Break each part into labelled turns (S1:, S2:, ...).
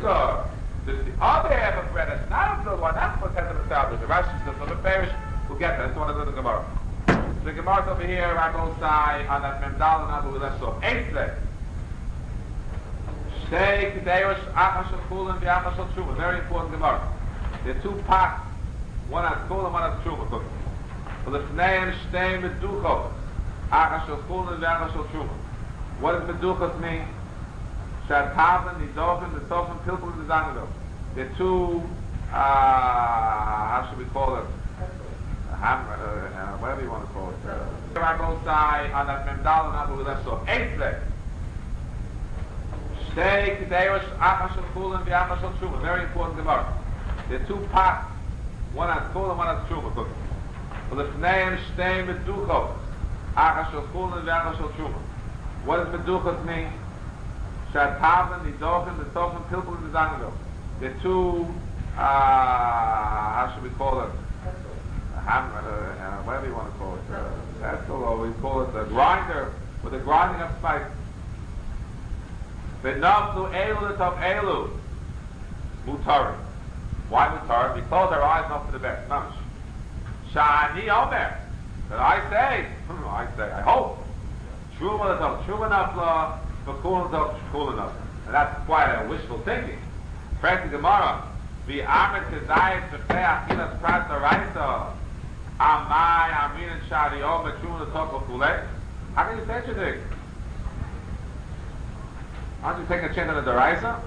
S1: Sukkah. The other half of bread that's not a good one, that's what has to be established. The Rashi says, so the parish will get that. That's one of the Gemara. The Gemara's over here, Rabbi Sai, on that Memdal and Abu left off. Eitzle. Shtei Kedeosh Achash Shel Chulin V'Achash Shel Truma. Very important Gemara. There are two pots. One has Chulin, one has Truma cooking. So the Fneim Shtei Meduchos. Achash Shel Chulin V'Achash Shel Truma. What does Meduchos mean? Shatavin, Nidochin, the Sofim, Pilpul, and the Zangadov. They're two, how should we call it? Whatever you want to call it. Rabbi Sai, on that Memdal and Abu left off. Eitzle. Shtei Kedeosh Achash Shel Chulin V'Achash Shel Truma. Very important Gemara. There are two pots. One has Chulin, one has Truma cooking. For the Fneim Shtei Meduchos. Achash Shel Chulin V'Achash Shel Truma. What does Meduchos mean? Shatavin, Nidochin, the Sofim, Pilpul, and the Zangadov. They're two, how should we call it? Whatever you want to call it. That's all we call it. The grinder, with the grinding of spice. V'naflu elu l'tov elu. Mutarim. Why mutarim? Because our eyes not for the best. Mamish. Shani omer. But I say, I hope. Truma l'tov truma nafla. Cool enough. And that's quite a wishful thinking. Frankly, Gemara, the Amrit Kezayit B'Fei Achilas Prat D'Oraisa Amai Amin and Shadi Om Metrum L'Toko Kulei. How can you say such a thing? Aren't you taking a chance on the D'Oraisa?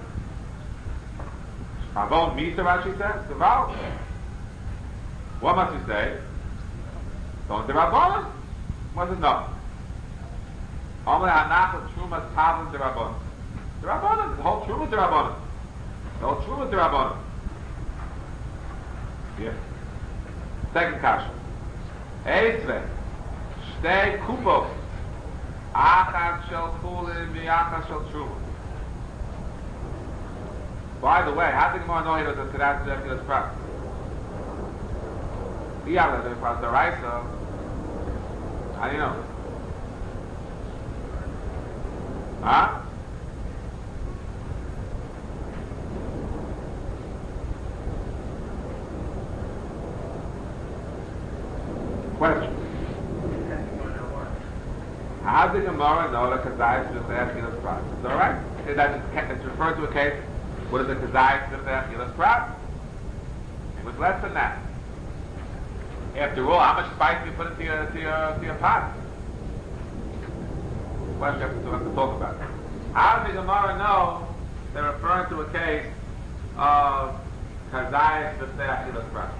S1: Avon Misa, Rashi says. Deval. What must you say? Don't Deval. What's enough? Only Hanach Trumas Tavim Derabon. Derabon, the whole Truma Derabon. The whole Truma Derabon. Yeah. Second kasha. Eitzve. Shtei Kupos. Achad Shel Chulin V'Achad Shel Truma. By the way, how do you know he does a Kedat Zerkilas Prat? He has a Prat D'Oraisa. How do you know? Huh? Question. How did the Gemara know that Kazayas is the Achilas Prat? Is that right? It's referred to a case. What is the Kazayas of the Achilas Prat? It was less than that. After all, how much spice do you put into your pot? Question we have to talk about. How does the Gemara know they're referring to a case of Kazayas B'Fei Achilas Prat?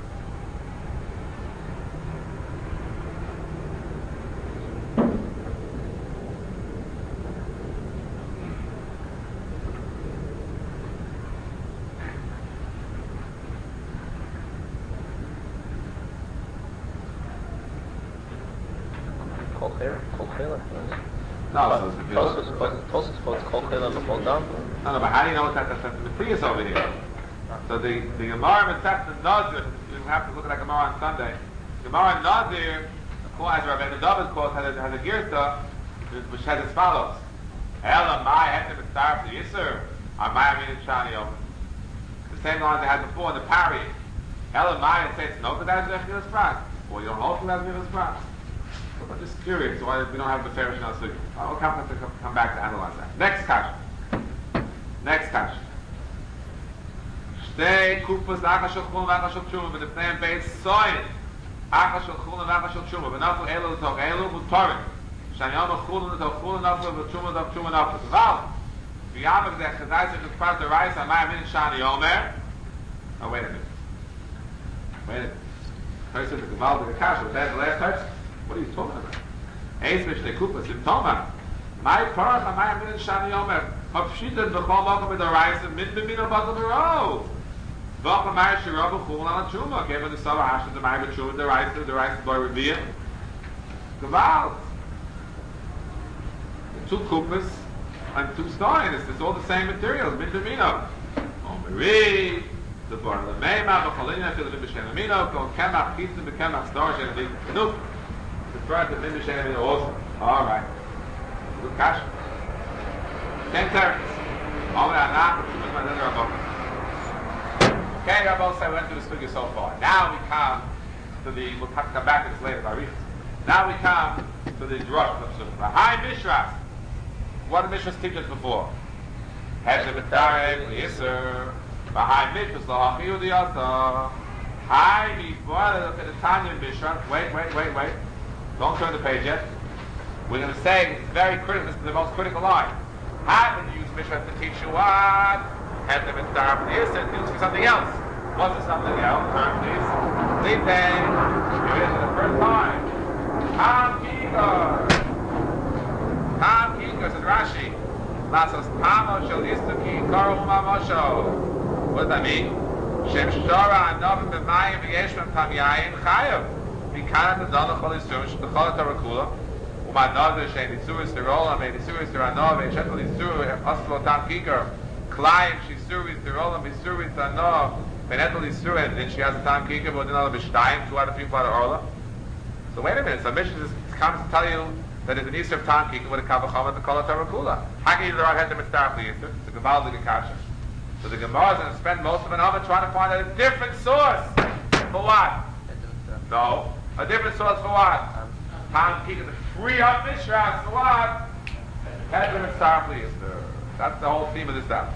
S1: No, but how do you know what that's the Matthias over here? So the Gemara Matzah Nazir, you have to look at that Gemara on Sunday. Gemara Nazir, as Rabbi David quotes, has a girsa which has as follows: Ela Mai had to start the Yisur, Amai Amin Shani Omen. The same lines they had before in the parry. Ela Mai and says no, but that's Achilas Prat. Well, you don't hold to that Achilas Prat. I'm just curious why we don't have the fair Shana Sugi. I'll come back to analyze that. Next kasha. Shtei kupas Achash Shel Chulin V'Achash Shel Truma, but the plan base soin Achash Shel Chulin V'Achash Shel Truma, but naflu elu l'tok elu mutarim. Shanyama Chulin l'tok Chulin naflu v'Truma l'tok Truma naflu. Val. V'yamak zeh Chazayis Shel Prat D'Oraisa Amai Amin Shani Omer. Oh, wait a minute. First is the Gemal the kasha. Was that the last text? What are you talking about? Eis Mishnei Kupas Simtoma. My parach Amai Amin Shani Omer. Hafshitan b'chol makom b'D'Oraisa min b'mino b'adol b'ro. V'acham Amai Shirabu Chulin Al Truma. Given the Sava Hashem the Amai B'Truma D'Oraisa Boy Reviyah. Geval. Two kupas and two steins. It's all the same materials. Min b'mino. Omeri. The bar the meima b'cholina fil b'shem amino. Kol kemach chitzim b'kemach star shem b'kemach. Nope. The front of Mimmishem also. Alright. Good cash. 10 turns. All that not, Okay, Rabbi say we went through the sugya so far. Now we come to the, we'll come back to this later, Barichas. Now we come to the drush of Sugya. High Mishras. What did Mishras teach us before? Had the B'tarek, Yisr. High Mishras, L'hachi Udiyata. High Mishras, look at the Tanya Mishras. Wait. Don't turn the page yet. We're going to say, it's very critical, this is the most critical line. How did you use Mishras to teach you what? Had the B'tarek, Yisr, to teach you something else. What's the something else? Turn, please. Leave then. Give it for the first time. Tam Kikar, says Rashi. Lasos Tamo Shel Yistuki Karo Umamosho. What does that mean? Shem Shora Anovim B'mayim V'yeshvim Tam Yayin Chayav. V'kanat Adonah Chol Yisur Sh'Tachol Tarakula. U'madnozeh Shein Yisuris Tirola Me'en Yisuris Tiranov V'yeshetol Yisur Oslo Tam Kikar. Klayim Shisuris Tirola V'Yisuris Tiranov V'yeshetol Yisur. And then she has a Tam Kikar but another B'Shtayim 2 out of 3 out of Orla. So wait a minute, so Mishnah comes to tell you that it's an Easter of Tam Kikar with a Kavachama to call it Tarakula. How can you the right head to Mitzvah for Easter? It's a Gavaldik Kasha. So the Gemara is going to spend most of an hour trying to find a different source. For what? No. A different source for what? Tam Kikar to free up Mishras for what? Head to Mitzvah for Easter. That's the whole theme of this stuff.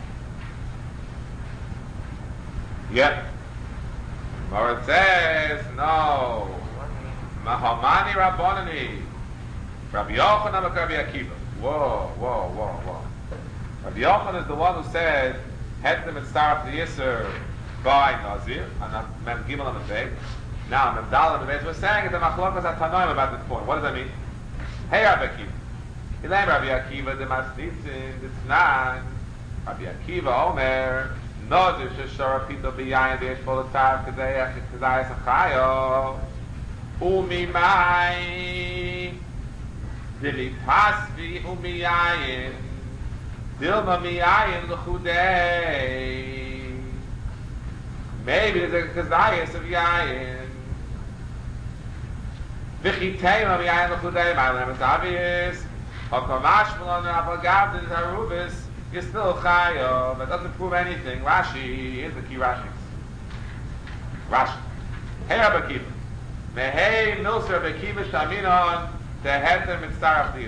S1: Yep. Gemara says, no. Mahamani Rabbanani. Rabbi Yochanan and Rabbi Akiva. Whoa. Rabbi Yochanan is the one who said, "Het them and start the Yisr by Nazir." And Mem Gimel on the Beg. Now Mem Dal on the Beg. We're saying that the Machlokas at Tanoim about this point. What does that mean? Hey Rabbi Akiva. Ilam Rabbi Akiva the Masnitzin the Tznan. Rabbi Akiva Omer Nazir Sheshara Pito B'Yayin V'Yesh Bolotav K'Zayas Achayo. Umi mai Dili pasvi umi yayin Dilma mi yayin l'chudei. Maybe there's a kazayas of yayin V'chitei mi yayin l'chudei. My lamb is obvious. Hakamash malon apagav is harubis. You're still chayav. That doesn't prove anything. Rashi is the key Rashi. Hey Rabbi Akiva. Mehei Milser Bekiva Shaminon the Heter Mitzarach Liyis.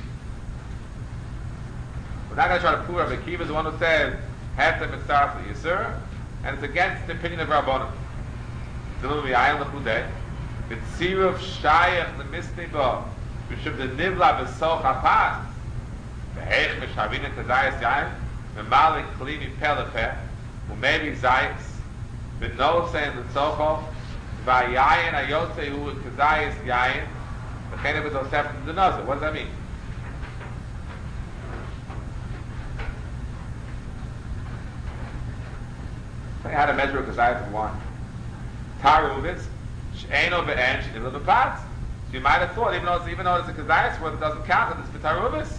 S1: We're not going to try to prove Rabbi Akiva is the one who said Heter Mitzarach Liyisur, and it's against the opinion of Rabbanan. Dilu V'Yayin L'Chudei V'Tziruv Shayach L'Misnibo V'Shuv the Nivla V'Soch HaPas V'Heich V'Shavina Kazayas Yayin V'Malik Klimi Pelepeh V'Mevi Zayis V'Nosein L'Tzocho Vayayin Ayotze Hu Kazayis Yayin. The Kenneth was Osef to the Nazir. What does that mean? Tell you how to measure a Kazayis of wine. Taruvitz, She'eno Be'en, She'nivla B'Patz. So you might have thought, even though it's a Kazayis word, it doesn't count, that it's for Taruvitz.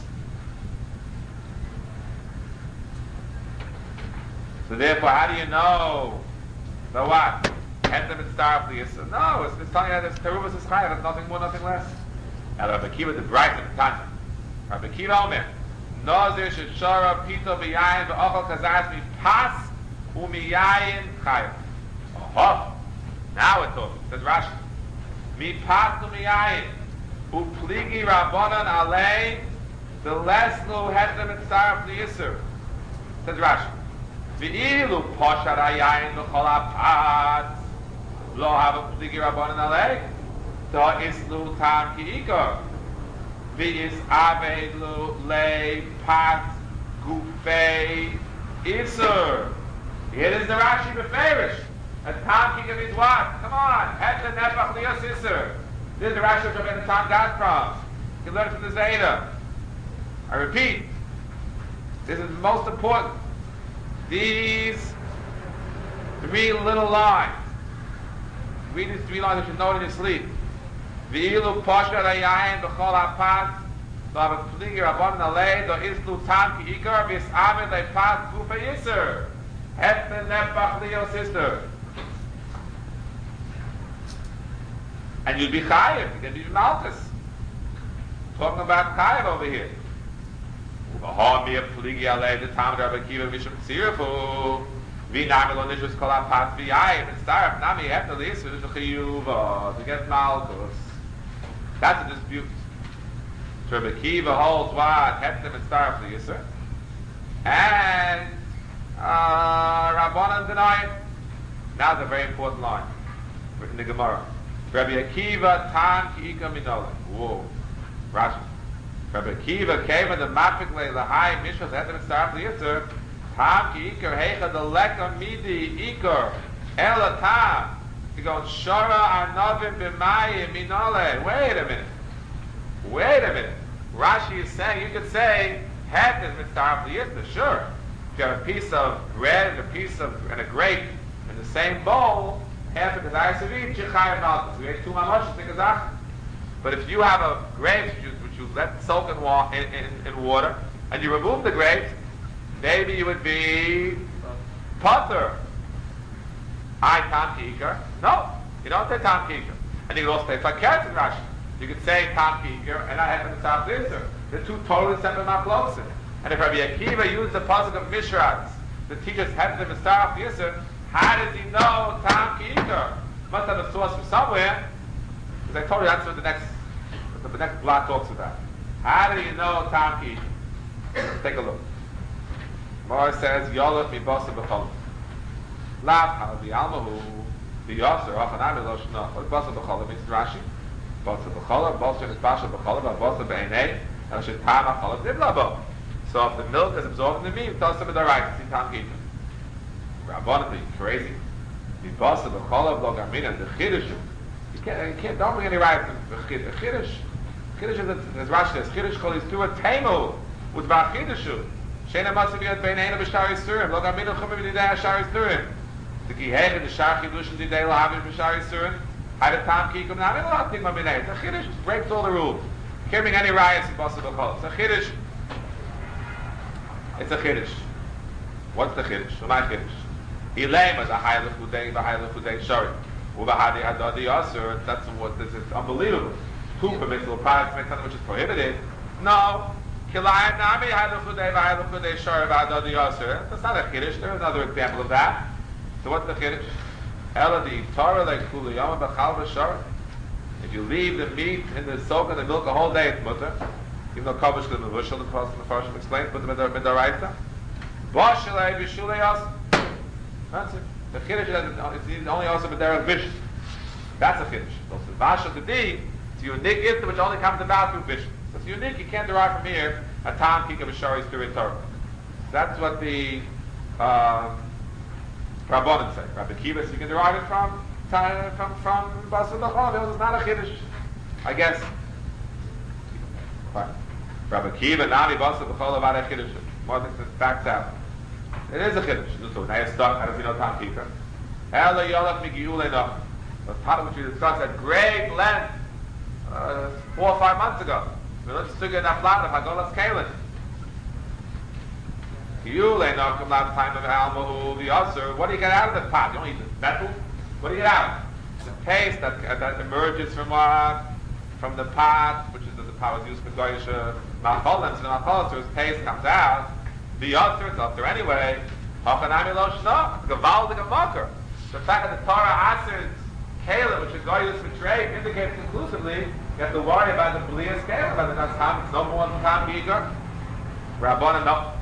S1: So therefore, how do you know the what? And the mitzvah of the Yisr. No, it's telling you that it's Terubas is Chayah, that's nothing more, nothing less. And Rabbi Akiva the bright in the Tanya. Rabbi Akiva Omer, Nazir Sheshara Pito B'Yayin V'Ochel Kazayas Mipas U'Miyayin Chayah. Oh, now we're talking. Says Rashi. Mipas U'Miyayin U'Pligi Rabbanan Alei V'Leslu Het the mitzvah of the Yisr. Says Rashi. V'ilu Poshar Ayayin V'Chol HaPatz Lo have a pligi rabbanan alei. Da islu tam ki ikar. V'is avelu le pat gufei isur. Here is the Rashi beferish. A tam ki is what? Come on. Het the nefach lios isur. This is the Rashi which the Tam got from. You can learn from the Zayda. I repeat. This is most important. These 3 little lines. Read these 3 lines, you should know it in your sleep. V'ilu posher ayayin b'chol ha'paz lo have pligi rabbanan alei do islu tam ki ikar v'yis'amed le'paz gufa yisr het nefach lios sister. And you'll be chayiv, you can be malchus. Talking about chayiv over here. V'ha mi pligi alei the tam Rabbi Akiva mishum tzirfu Vi nami lo nishus kol apat v'yayim and starf nami hefna l'yisr l'chiyuva to get malchus. That's a dispute. So Rabbi Akiva holds what hefna and starf l'yisr, and Rabbanan deny it. Now the very important line in the Gemara. Rabbi Akiva tan ki ika minole. Whoa, Rashi. Rabbi Akiva came in the mafik le lahai mishos hefna and starf l'yisr. Tam ki ikar heicha the leka midi ikar ela tam. He goes shara anavim b'mayim minale. Wait a minute. Rashi is saying you could say het is mitzaref liyisna. Sure, if you have a piece of bread and a grape in the same bowl, half of the kazayis chichayim malchus. We ate two mamoshes in kazach. But if you have a grape which you let soak in water and you remove the grapes, maybe you would be potter. I tam ki ikar. No, you don't say tam ki ikar. And you could also say fakert in Rashi. You could say tam ki ikar and I have the south lister. They're two totally separate machlosim. And if Rabbi Akiva used the pasuk of Mishras, the teachers had the Mistaraf Yisr, how does he know tam ki ikar? Must have a source from somewhere. Because I told you that's what the next block talks about. How do you know tam ki ikar? Let's take a look. Mara says, Yolot mi basa b'cholim. Lav hal v'yalmahu v'yosser hachanami lo shnach. What basa b'cholim means Rashi? Basa b'cholim, basa is basha b'cholim, basa b'einei, and she tam ha'cholim nibla. So if the milk is absorbed in the meat, it tells them the right to see tam k'ikar. Rabbanan, crazy. Mi basa b'cholim lo gamina, the chiddush. You can't, don't bring any right to chiddush. Chiddush is, as Rashi says, chiddush kol is to a temu, with v'achidushu. Shena must be at Beinena b'Shari Surim. Lo gaminu chumim v'didei Shari Surim. The kiheg and the Shar Chidushin didei lo havish b'Shari Surim. Had a tam kikum nami lo hatim b'Beinena. It's a chiddush. It breaks all the rules. Can't bring any rayas in Basa b'Chol. It's a chiddush. It's a chiddush. What's the chiddush? What's the chiddush? Ilema the high lefudei shari. Uvahadi hadadi asur. That's what this is. Unbelievable. Two permissible products make something which is prohibited. No. That's not a chiddush. There's another example of that. So what's the chiddush? If you leave the meat in the soak and the milk a whole day, it's mutter. Even though kavush the mevushal, the Farshim explains, but the midaraita. That's it. The chiddush is only also midara vish. That's a chiddush. So the vasha the di, it's a unique issue which only comes about through vish. It's unique. You can't derive from here a tam kik of a shari spirit Torah. That's what the Rabbanan say. Rabbi Akiva, you can derive it from Basa B'Chol. It's not a chiddush, I guess. Right. Rabbi Akiva, Nami Basa B'Chol about a chiddush. More than it backs out. It is a chiddush. So now you're stuck. How does he know tam kika? Ela Yolach Migiul Enoch. The part which we discussed at great length 4 or 5 months ago. Let's figure that plan of Hagolas Kalin. You lay no come last time of Almahu the Usser. What do you get out of the pot? You don't eat the metal. What do you get out? The taste that emerges from what? From the pot, which is the pot was used for Goyish Malcholim, so the Malcholim, taste comes out. The Usser, it's Usser anyway. Hachanami lo shno, Gavaldik a mocker. The fact that the Torah answers Kalin, which is Goyish for trade, indicates conclusively you have to worry about the B'lias Kalin, about the Natam, it's no more than Tam Giger. Rabbanan, no.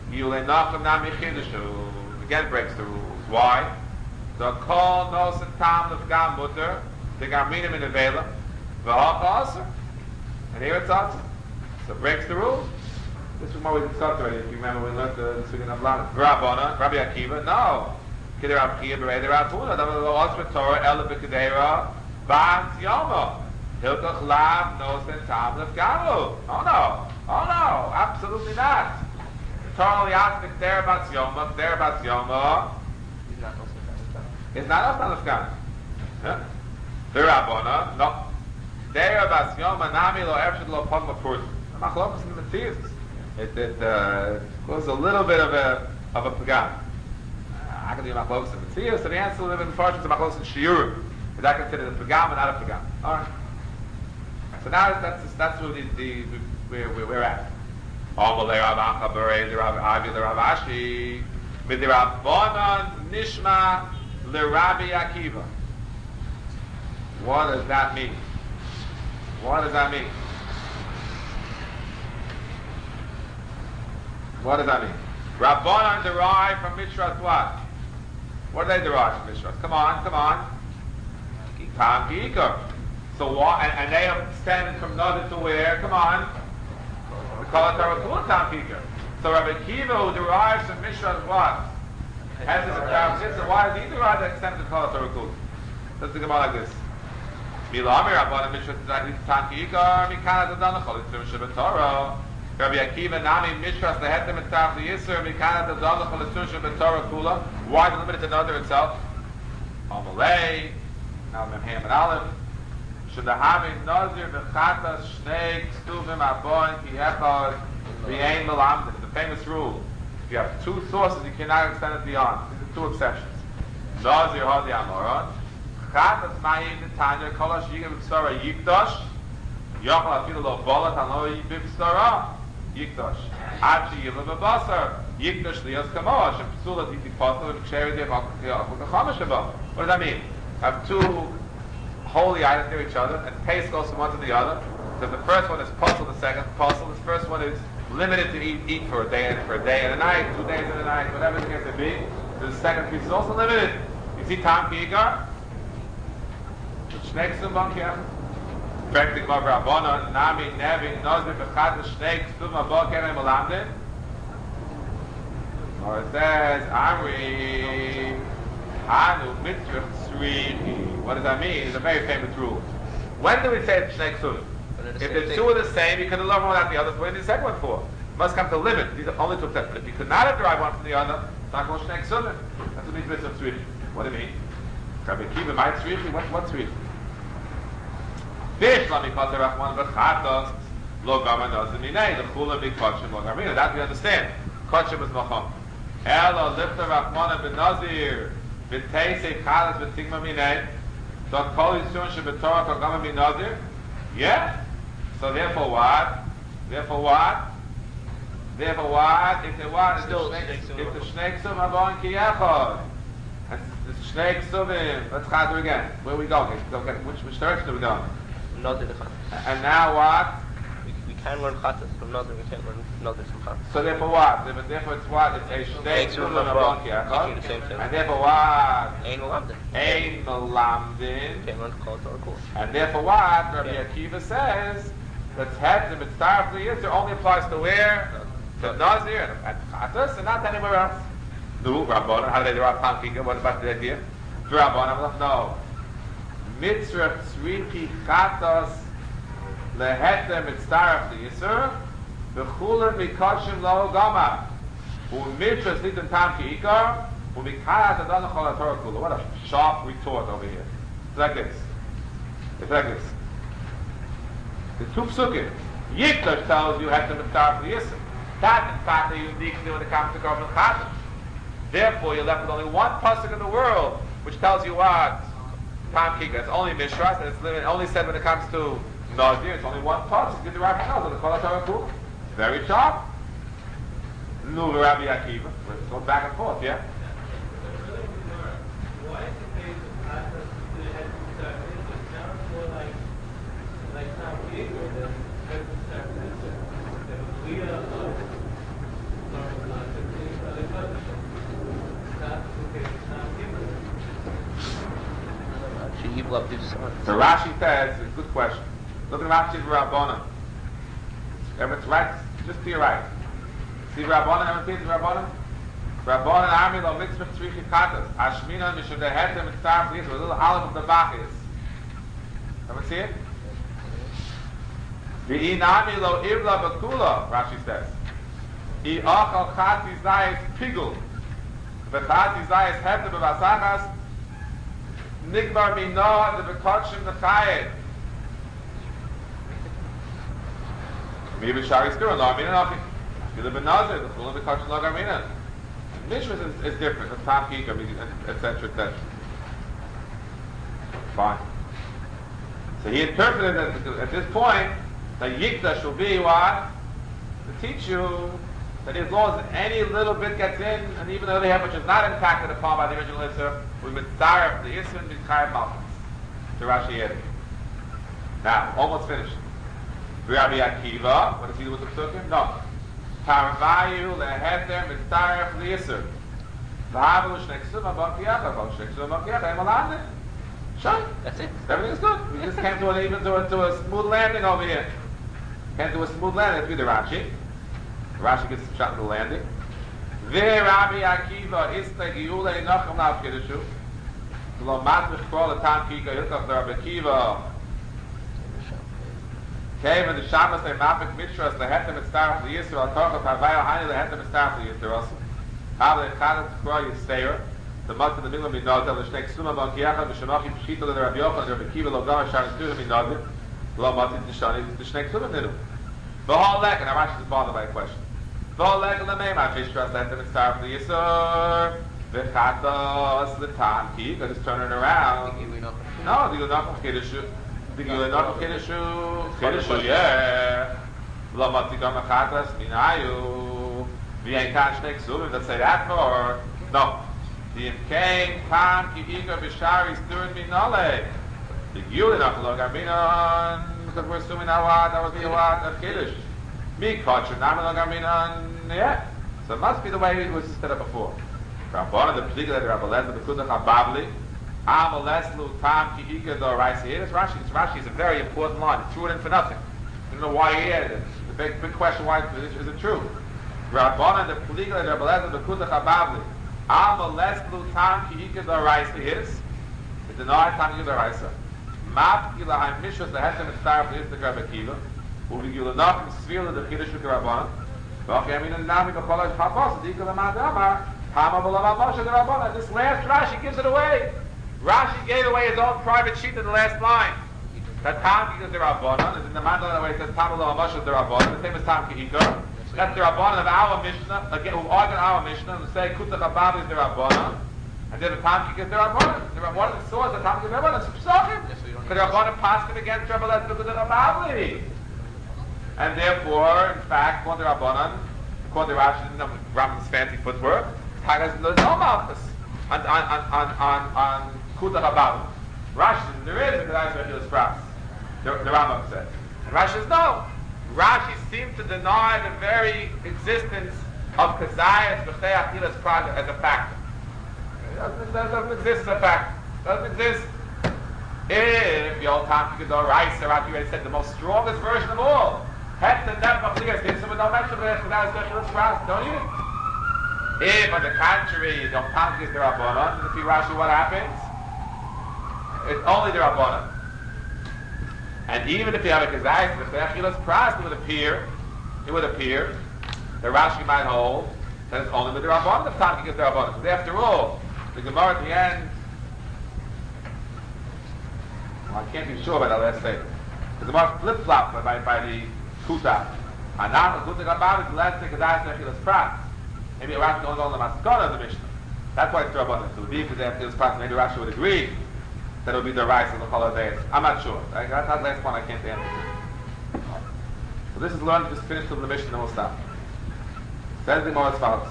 S1: Again breaks the rules. Why? The call knows and Tam of Gam Mutter, the Gaminim in the Vela, V'Hacha Aser. And here it's Aser. So it breaks the rules. This is what we discussed already. If you remember, we learned the Sugan of Lana. Rabbana, Rabbi Akiva, no. Kedei Rav Chia, Berei Rav Huna, the Torah, Ela B'Kedera, Ba'ans Yoma. Hilkach Lav knows and Tam of Gamu. Oh no, absolutely not. Torah Yasnik there about Yoma, it's not us Nafkan. The Rabbana, no. There about Yoma, Nami lo Ershad lo Pogma Purz. The Machlokas in the Tzias. It was a little bit of a Pagam. I can do Machlokas in the Tzias, so the answer will live in the Farshim, the Machlokas in Shiurim. Is that considered a Pagam and not a Pagam? Alright. So now that's where we're at. Amalei Rav Acha Berei the Rav Avi the Rav Ashi Midirabbanan nishma l'Rabbi Akiva. What does that mean? What does that mean? What does that mean? Rabbanan derive from Mishras what? What do they derive from Mishras? Come on. Tam Kikar. So what? And they are standing from Nazir to where? Come on. The Kol Torah Kula Tam Kikar. So Rabbi Akiva, who derives from Mishras what? Has this a so why does he derive that extent of the Kol Torah Kula? Let's think about like this. Milami Rabbanan Mishras Tam Kikar Mikana Dadan Chol Yitzur Shabbat Torah. Rabbi Akiva Nami Mishras Lehetem Mitzaf Yisur Mikana Dadan Chol Yitzur Shabbat Torah Kula. Why is it limited to Nazir itself? Amalei. Now Memhem and Aleph. Should the having Nazir V'chatas Shnei Ktuvim Abon Ki Echad V'yein Melamdim. The famous rule. If you have two sources, you cannot extend it beyond. These are two exceptions. Nazir Hadi Amoron. Chatas Mayim Netanya Kolash Yigim B'Sara Yikdosh. Yochel Afilu Lo Bolat Alo B'Sara Yikdosh. Achi Yilu B'Basar Yikdosh Lias Kamosh and Psula Titi Pasal and Ksherid Yevachamash Shabbat. What does that mean? Have two holy items near each other, and pace goes from one to the other. So the first one is puzzle, the second puzzle. This first one is limited to eat for a day and a night, 2 days and a night, whatever the case may be. The second piece is also limited. You see Tam Kigar? Shnei Ksum Ban Kiyach. Practic Mav Rabbana, Nami, Nevi, Nazir, Bechad, Shnei Ksum Ban Kiyach Melamdin. Or it says, Amri, Hanu, Mitzvah, Tzrihi. What does that mean? It's a very famous rule. When do we say it's Shnei Ksum? If the two are the same, you can love one without the other. So what do you need the second one for? It must come to limit. These are only two exceptions. If you could not have derived one from the other, it's not called Shnei Ksum. That's what means Mitzvah Tzrihi. What do you mean? Rabbi Akiva, my Tzrihi? What's Tzrihi? Fish, let me call the Rachman, but Chatos, Lo Gama Nozaminei, the Chula Big Kotchim, Lo Gamina. That we understand. Kotchim is Macham. Elo, Lifta Rachman, Ben Nazir, Ben Teisei, Chalas, Ben Tigma Minei, Dot Kol Yisur, Shebet Torah, Kol Gama Ben Nazir. Yeah? So therefore what? Therefore what? If the what? If the Shnei Ksum Abon Kiyachod. The Shnei Ksumim. Let's chazir again. Where are we going? Which direction are we going?
S2: Nazir the Chatas.
S1: And now what?
S2: We can learn Chatas from Nazir. We can't learn Nazir from Chatas.
S1: So therefore what? Therefore it's what? It's a Shnei Ksumim Abon Kiyachod. And therefore what?
S2: Ein Melamdin.
S1: Ein Melamdin.
S2: Can't learn Kol Torah Kula.
S1: And therefore what? Rabbi Akiva says that head the mitzvah of the Yisr only applies to where? To Nazir and Chatas and not anywhere else. No, Rabbanan, how do they derive Tam Kikar? What about the idea? Rabbanan, no. Mitzvah Tzrichi Chatas Lehetem mitzvah of the Yisr V'chulen Mikashim Lo Gama U'mitzvah Slitan Tam Kikar U'mikarat Adon Chol HaTorah Kula. What a sharp retort over here. It's like this. The two psukim. Yikdash tells you have to mitzvah of the Yisr. That, in fact, is unique when it comes to Korban Chatas. Therefore, you're left with only one pasuk in the world, which tells you what? Tam Kikar. It's only Mishras, and it's only said when it comes to Nazir. It's only one pasuk. Get the right Nazir. The Kol HaTorah Kula. Very sharp. Nu Rabbi Akiva. Let's go back and forth, yeah?
S3: Why is it case of Chatas to the head of the it sounds more like Tam Kikar than head of the Leah of
S1: So Rashi says, it's a good question. Look at Rashi's Rabbana. It's right, just to your right. See Rabbana, everyone sees Rabbana? Rabbana Ami lo mitzvah tzrichi chatas. Ashmina mishudehetem and starf with a little olive of the bachis. Everyone see it? V'inami lo irla bakula, Rashi says. I achal chati zayis pigul. V'chati zayis hetem b'vasachas. Nigbar minoah the bekotshim nechayet. Maybe shari skura lo armina nochi. Gila benazir the full bekotshim lo armina. Mishras is different. It's Tam Kikar, etc., etc. Fine. So he interpreted at this point that Yikdash will be what? To teach you that as long as any little bit gets in, and even though the half which is not impacted upon by the original Isser, we would start the Isser and Chayav Malchus. The Rashi added. Now, almost finished. Rabbi Akiva, what does he do with the Psukim? No. Parvayu leheter mitzaref li'isr. V'havu shneksuma b'akiyach, v'havu shneksuma b'akiyach, emalane. Sure.
S2: That's it.
S1: Everything is good. We just came to a smooth landing over here. Came to a smooth landing. Let's read the Rashi. Rashi gets some shot in the landing. Rabbi Akiva isle giule inacham la'afkidishu. Lo matmich kol atam kika hilkach Rabbi Akiva. Came in the Shabbos they mafik mitras lehetem mitzaref li'isr al torcha parvayu hani lehetem mitzaref li'isr also. Have the chadat kro yiseir. The matzah the middle minodel the shnei ksuma bankiyacha v'shemachim pshita le Rabbi Yochanan Rabbi Akiva lo gar shar tzur minodel lo matzah t'shani the shnei ksuma middle. V'hol lek, and Rashi is bothered by a question. V'hol lek l'meimah mitras lehetem mitzaref li'isr v'chatos l'tam ki. Just turn it around. No, the Yonacham Chidushu. The Yonacham Chidushu, yeah. Lo matzah gam achatas minayu v'yein kan shnei ksumim. Let's say that for no. The came tam ki iga b'shari stirring minale. The Yonacham lo gaminon because we're assuming that would be a what of Kiddush. Mi kosher namen lo gaminon. Yeah. So it must be the way it was set up before. Rabbanan the particular Rabbi Lezer the Kudach Hababli. Amaleslu tam ki iga do raisi. Here is Rashi. Rashi is a very important line. He threw it in for nothing. I don't know why he added it. The big question: why is it true? Rabbanan the particular Rabbi Lezer the Kudach Hababli. Amaleslu tam ki iga do raisi. Here is it denied tam ki iga do raisi. Map ilahay mishus lehetem mitzaref li'isr Rabbi Akiva. Uvigula nachim svila the Kiddush with Rabbanan. V'achayamin and nami b'cholash habos the ikal amad amar. This last Rashi gives it away. Rashi gave away his own private sheet in the last line. That Tam Ki is the Rabbanan, is in the Mandala way it says Tam Lo Hamash is the Rabbanan, the same as Tam Ki Ikar. That's the Rabbanan of our Mishnah, again, who argue our Mishnah, and say Kutach Abab is the Rabbanan, and then the Tam Ki is the Rabbanan. The Rabbanan saw the Tam Ki is the Rabbanan, it's Pesachim. Because the Rabbanan passed him against Rabbi Lezer Kutach Ababli. And therefore, in fact, according to Rabbanan, according to Rashi, didn't have Rambam's fancy footwork, there's no Malchus on Kutach Habab. Rashi says there is, because I said it was Pras. The Rambam says. And Rashi says no. Rashi seems to deny the very existence of Kazayas B'chei Achilas Pras as a factor. It doesn't exist as a factor. It doesn't exist. If your Tam Kidor Raisa, Rashi already said the most strongest version of all. Het the never clear things, so we don't mention it, Kazayas B'chei Pras, don't you? If, on the contrary, the Tam is the Rabbanan, if you Rashi, what happens? It's only the Rabbanan. And even if you have a Kazayas, the Achilas Pras, it would appear, the Rashi might hold that it's only with the Rabbanan, the Tam is the Rabbanan. Because after all, the Gemara at the end, well, I can't be sure about that last statement. The Gemara flip-flop by the Kuta. Anam, the Kuta Rabbanan is the last thing Kazayas, the Achilas Pras. Maybe Rashi don't go on the Maskana of the Mishnah. That's why it's Rabbanan. So because after this process, maybe Rashi would agree that it would be the rice of the holidays. I'm not sure. That's the last one I can't answer. So this is learned, just finished with the Mishnah, and we'll stop. Says the Gemara as follows.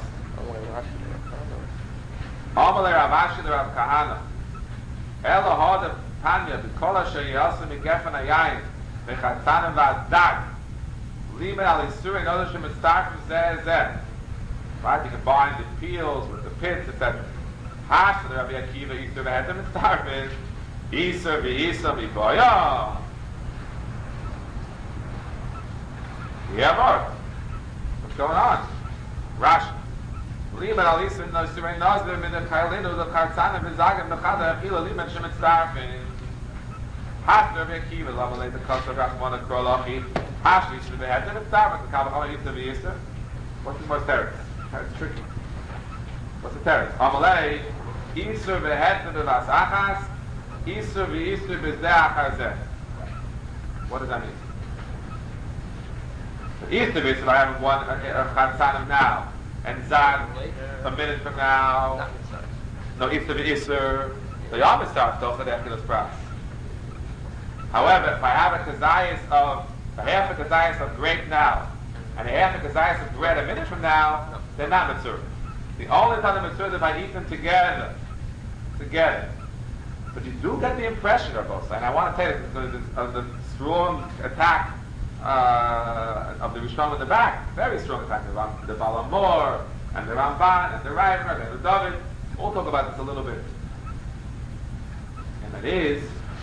S1: Amalei Rav Ashi Rav Kahana. Elo Hoda Tanya B'Kol Asher Yasu Migefen Hayayin B'Chatzanim V'Azdag Limen Al Yisur Ein Odo Shem Mitzarfim Zeh Zeh. Right, you combine the peels with the pits, etc. Hash the Rabbi Akiva Yisur V'Hetem Mitzarfim Yisur V'Yisur V'Boya. Yeah, Mark. What's going on? Rashi. Liman al Yisur no Yisur Ein Nazir Min Chaylinu L'Chartzanim V'Zagim L'Chada Achila Liman Shem Mitzarfim. Hash the Rabbi Akiva Lamalei the Kosher Rachmana Krolochi. Hash Yisur V'Hetem Mitzarfim the Kabbalah Yisur V'Yisur. What's the most teretz? That's tricky. What's the teretz? Amalei, Isur v'hetem b'vas achas, Isur v'isur b'zeh achar zeh. What does that mean? Isur v'isur, I have one chatzanim now, and zag a minute from now. No, Isur v'isur, the Yom starts also the Achilas Pras. However, if I have a kazayas of, if I have a kazayas of grape now, and they have the kazayas of bread a minute from now, they're not mitzvah. The only time they're mitzvah is by eating them together. But you do get the impression of both. And I want to tell you of the strong attack of the Rishon in the back, very strong attack. The Baal HaMor, and the Ramban, and the Reimer, and the David. We'll talk about this a little bit. And that is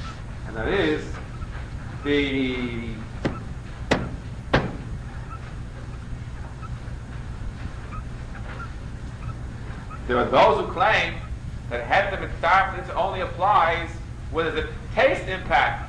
S1: there are those who claim that Heter Mitzaref only applies where there's a taste impact.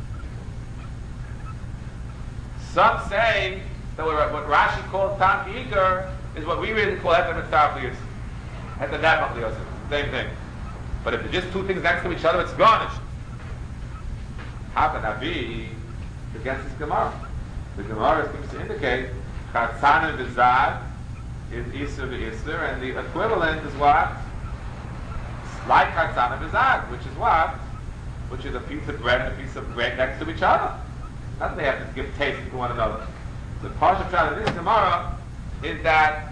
S1: Some say that what Rashi called Tam Iker is what we really call Heter Mitzaref. Heter Nefach Liyosef, same thing. But if they're just two things next to each other, it's garnished. How can that be against this Gemara? The Gemara seems to indicate Chatzan and Vizad is Isser v'Isser, and the equivalent is what? Like Chatzan and Vizad, which is what? Which is a piece of bread and a piece of bread next to each other. Not that they have to give taste to one another. The Parsha Pshat of this Gemara is that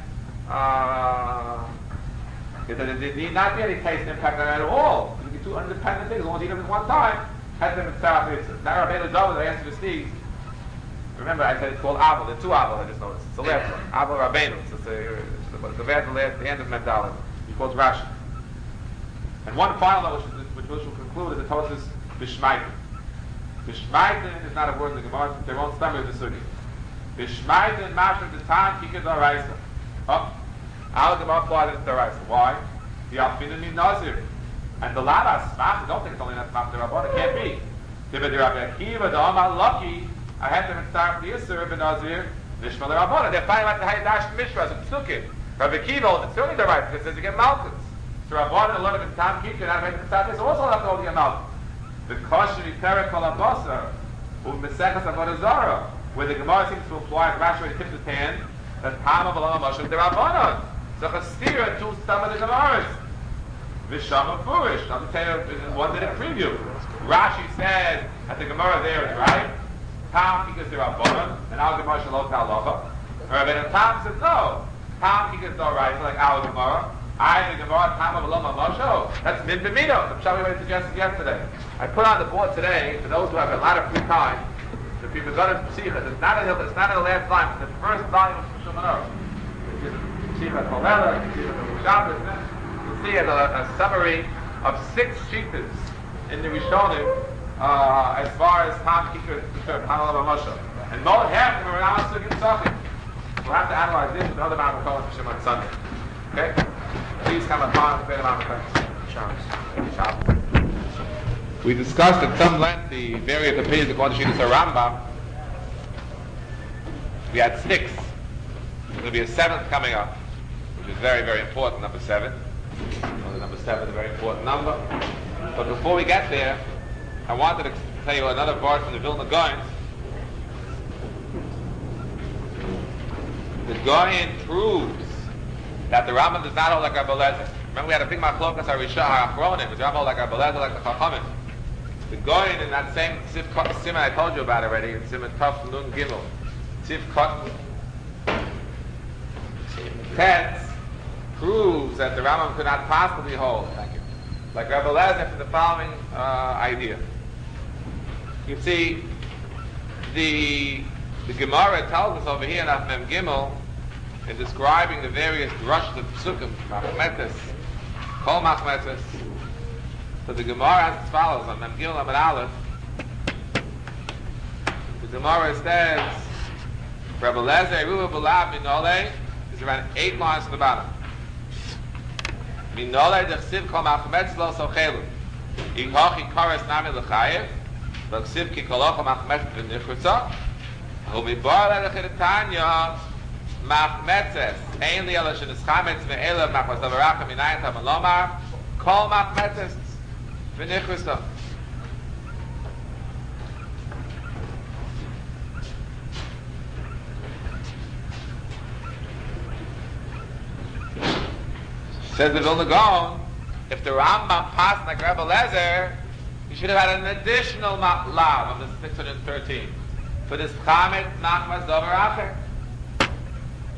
S1: there need not be any taste impact on it at all. You can do two independent things, as long as you eat them at one time. Had them in Sarah Mitzvah. Now Rabbeinu David, I asked you to speak. Remember, I said it's called Abel. There are two Abel, I just noticed. It's the last one. Abel Rabbeinu. It's the end of Mendalim. He calls Rashi. And one final note, which we'll conclude, is the Tosfos Bishmaitin. Bishmaitin is not a word in the Gemara, it's their own stomach of the Sugi. Bishmaitin, Mashra, the time, Kikad Araisa. Our Gemara applied it to the Araisa. Why? The Alfinani Nazir. And the Lava Smach, don't think it's only not Smach the Rabbon, it can't be. The Rabbi Akiva, the Omar Lucky, I had them in Sarf the Yisur, Ben Nazir, Nishma the Rabbon. They're finding out the Haydash Mishra, it's Psukim. Rabbi Akiva, it's certainly the right, because it says you get Malkus. So Rabbon, a lot of the time, keep you not making the Sarf, also have to hold the Malkus. The Kosher Yiterek Kol HaBasar, Mesechus Avodah Zarah, where the Gemara seems to imply, Rashi already tipped his hand, that Tam of Allah Moshe the Rabbanon. So Chastir to some of the Gemaras. Vishama Furish. I'll tell you one minute preview. Rashi said at the Gemara there is right. Tam because they're Rabbanon, and our Gemara Shalot Halacha. Rabbeinu Tam said no. Tam because they're right, like our Gemara. I the Gemara Tam of Allah Moshe. That's Min B'mino. The Pshat we already suggested yesterday. I put on the board today for those who have a lot of free time. The people got to Psicha. It's not in the last line. It's the first volume of Shumanor. Which is Psicha Cholella, Psicha Shabbos. You'll see a summary of 6 shittas in the Rishonim as far as Tam Kikar is concerned, Hanal Moshe. And more than half of them are not Sugim Tzachim. We'll have to analyze this with other Ma'amah Hashem on Sunday. Okay? Please come upon the Beit Ma'amah Shabbos. We discussed at some length the various opinions according to Shittas Rambam. We had 6. There's going to be a 7th coming up, which is very, very important, number 7. Number 7 is a very important number. But before we get there, I wanted to tell you another verse from the Vilna Gaon. The Gaon proves that the Rambam does not hold like Rabbi Eliezer. Remember we had a big machlokas Harisha Ha'achronim, which Rambam hold like Rabbi Eliezer, like the Chachamim. The Gaon in that same Simon I told you about already, in Simon Tov Nun Gimel, Tiv Kot Tense, proves that the Rambam could not possibly hold, like Rabbi Eliezer, for the following idea. You see, the Gemara tells us over here in Mem Gimel, in describing the various drushes of Psukim, Machmetes, Kol Machmetes. So the Gemara as follows on Mem Gimel Amud Aleph. The Gemara says, Rabbi Eliezer Eruva B'Lav Minole is around 8 lines from the bottom. Minole dechsiv kol machmetz lo sochelu. Ikhochi kores nami l'chayev. L'chsiv ki kolocho machmetz v'nichutza. Humibar l'echid Tanya machmetzes. Ein li ala shenischametz ve'ela machmas davarachim minayat hamalomar. Kol machmetzes v'nichutza. Says the Vilna Gaon, if the Rambam passed like Rabbi Eliezer, he should have had an additional lav of the 613 for this chametz nachmas davar acher.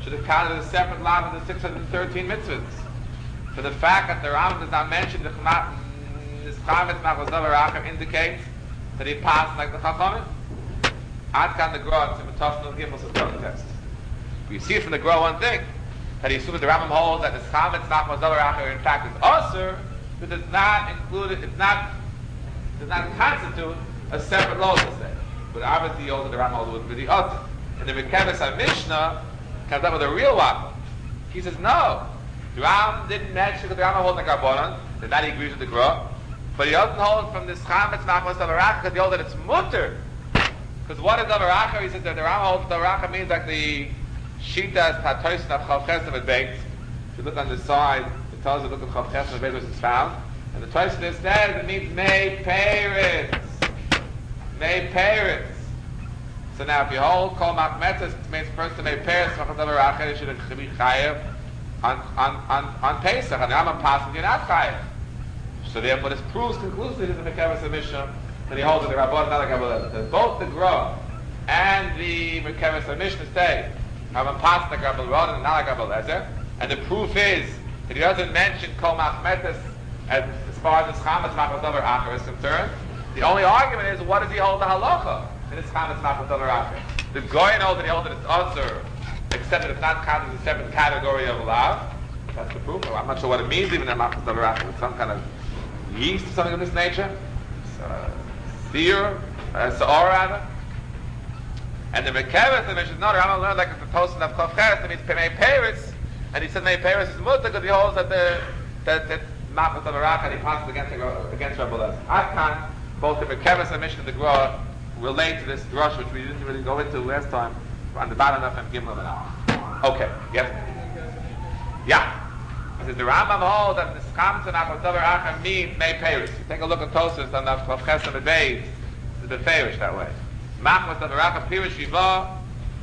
S1: should have counted as a separate lav of the 613 mitzvahs. For the fact that the Rambam does not mention the Chametz Machos Davar Acher indicates that he passed like the Chachamim. Ad kan the Gra to Metafnul Gimel Sotah test. We see from the Gra one thing, that he assumes the Rambam holds that the Chametz Machos Davar Acher in fact is Osir, but does not include it, does not constitute a separate law to say. But obviously he holds that the Rambam holds with the Osir. And the Rekeves HaMishnah comes up with a real one. He says no. The Rambam didn't mention that the Rambam holds like Rabbanan, and that he agrees with the Gra. But he doesn't hold from this Chametz Machos Davar Acher because he holds that it's mutter. Because what is Davar Acher? He says that the Rambam holds Davar Acher means like the Shita is Tatoysin of Chav Chesed of Beitz. If you look on the side, it tells you look at Chav Chesed of Beitz which is found. And the Toysin says it means May Peiritz. May Peiritz. So now if you hold Kol Machmetzes, it means first to May Peiritz, Machos Davar Acher, you should be Chayev on Pesach. And the Rambam passes, you're not Chayev. So therefore this proves conclusively in the Rekeves HaMishnah that he holds that the Rabban not like Rabban. Both the Gra and the Rekeves HaMishnah say Rabban passed like Rabban and not like Rabban. And the proof is that he doesn't mention Kol Machmetes as far as the Chametz Machos Davar Acher is concerned. The only argument is what does he hold the halacha in his Chametz Machos Davar Acher? The Goyen holds that he holds that it's Osir, except that it's not counted as a separate category of lav. That's the proof. I'm not sure what it means even in Machos Davar Acher. It's some kind of yeast or something of this nature. Seer, Sa'or rather. And the Rekeves, the Mishnah, no, the Rambam learned like the Tosin of Chav Chesed, that means Pei Peiritz, and he said May Peiritz is mutter because he holds that that Machos Davar Acher, and he passes against Rabbi Lezer. Akan, both the Rekeves and Mishnah, the Gra, relate to this drush, which we didn't really go into last time, on the bottom of Gimel and Okay, yes? Yeah. He says the Rambam holds that the Chametz Machos Davar Acher means May Peiritz. You take a look at Tosis on the Chav Chesed and Beis, it's a beferish that way. Machos Davar Acher Pirush Shiva,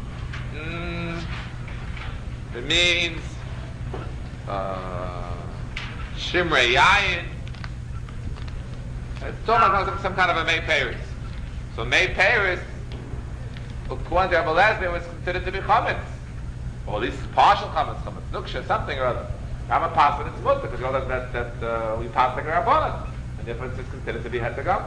S1: it means Shimrei Yayin. It's talking about some kind of a May Peiritz. So May Peiritz, according to Rabbi Lezer, was considered to be Chametz. Or at least partial Chametz, Nuksha, something or other. I'm a pastor, it's mutter, because you know that we pass like a Rabbanan, and therefore it's considered to be Hetzegam.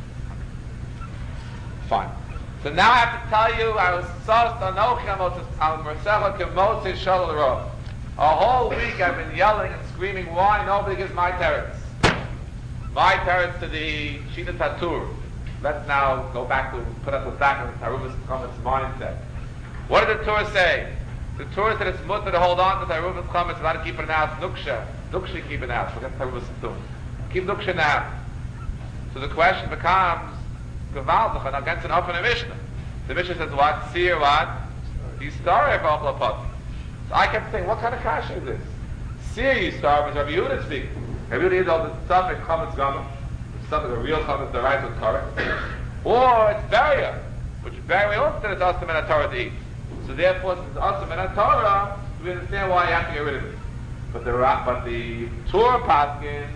S1: Fine. So now I have to tell you, I was sos anochi al mersecha kemotzi shalol ro. A whole week I've been yelling and screaming, why nobody gives my teretz? My teretz to the Shita Tatur. Let's now go back to put us back in the Tarubas Chametz mindset. What did the Torah say? The Torah said it's mutter to hold on to Tarubas Chametz, not to keep it in the house. Nuksha keep it in the house. Forget Tarubas Tatur. Keep Nuksha in the house. So the question becomes, Gewaltig, and against an open Mishnah. The Mishnah says what? Seer what? Yistareh v'ochla pot. So I kept saying, what kind of kasha is this? Seer Yistareh was Rabbi Yehuda speaking. Rabbi Yehuda is all the stuff in Chametz Gama, the stuff in the real Chametz, the right with correct. Or it's Beria, which very often is awesome in a Torah to eat. So therefore, since it's awesome in a Torah, we understand why you have to get rid of it. But the Torah Paskin,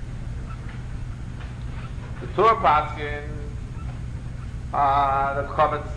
S1: the Chametz,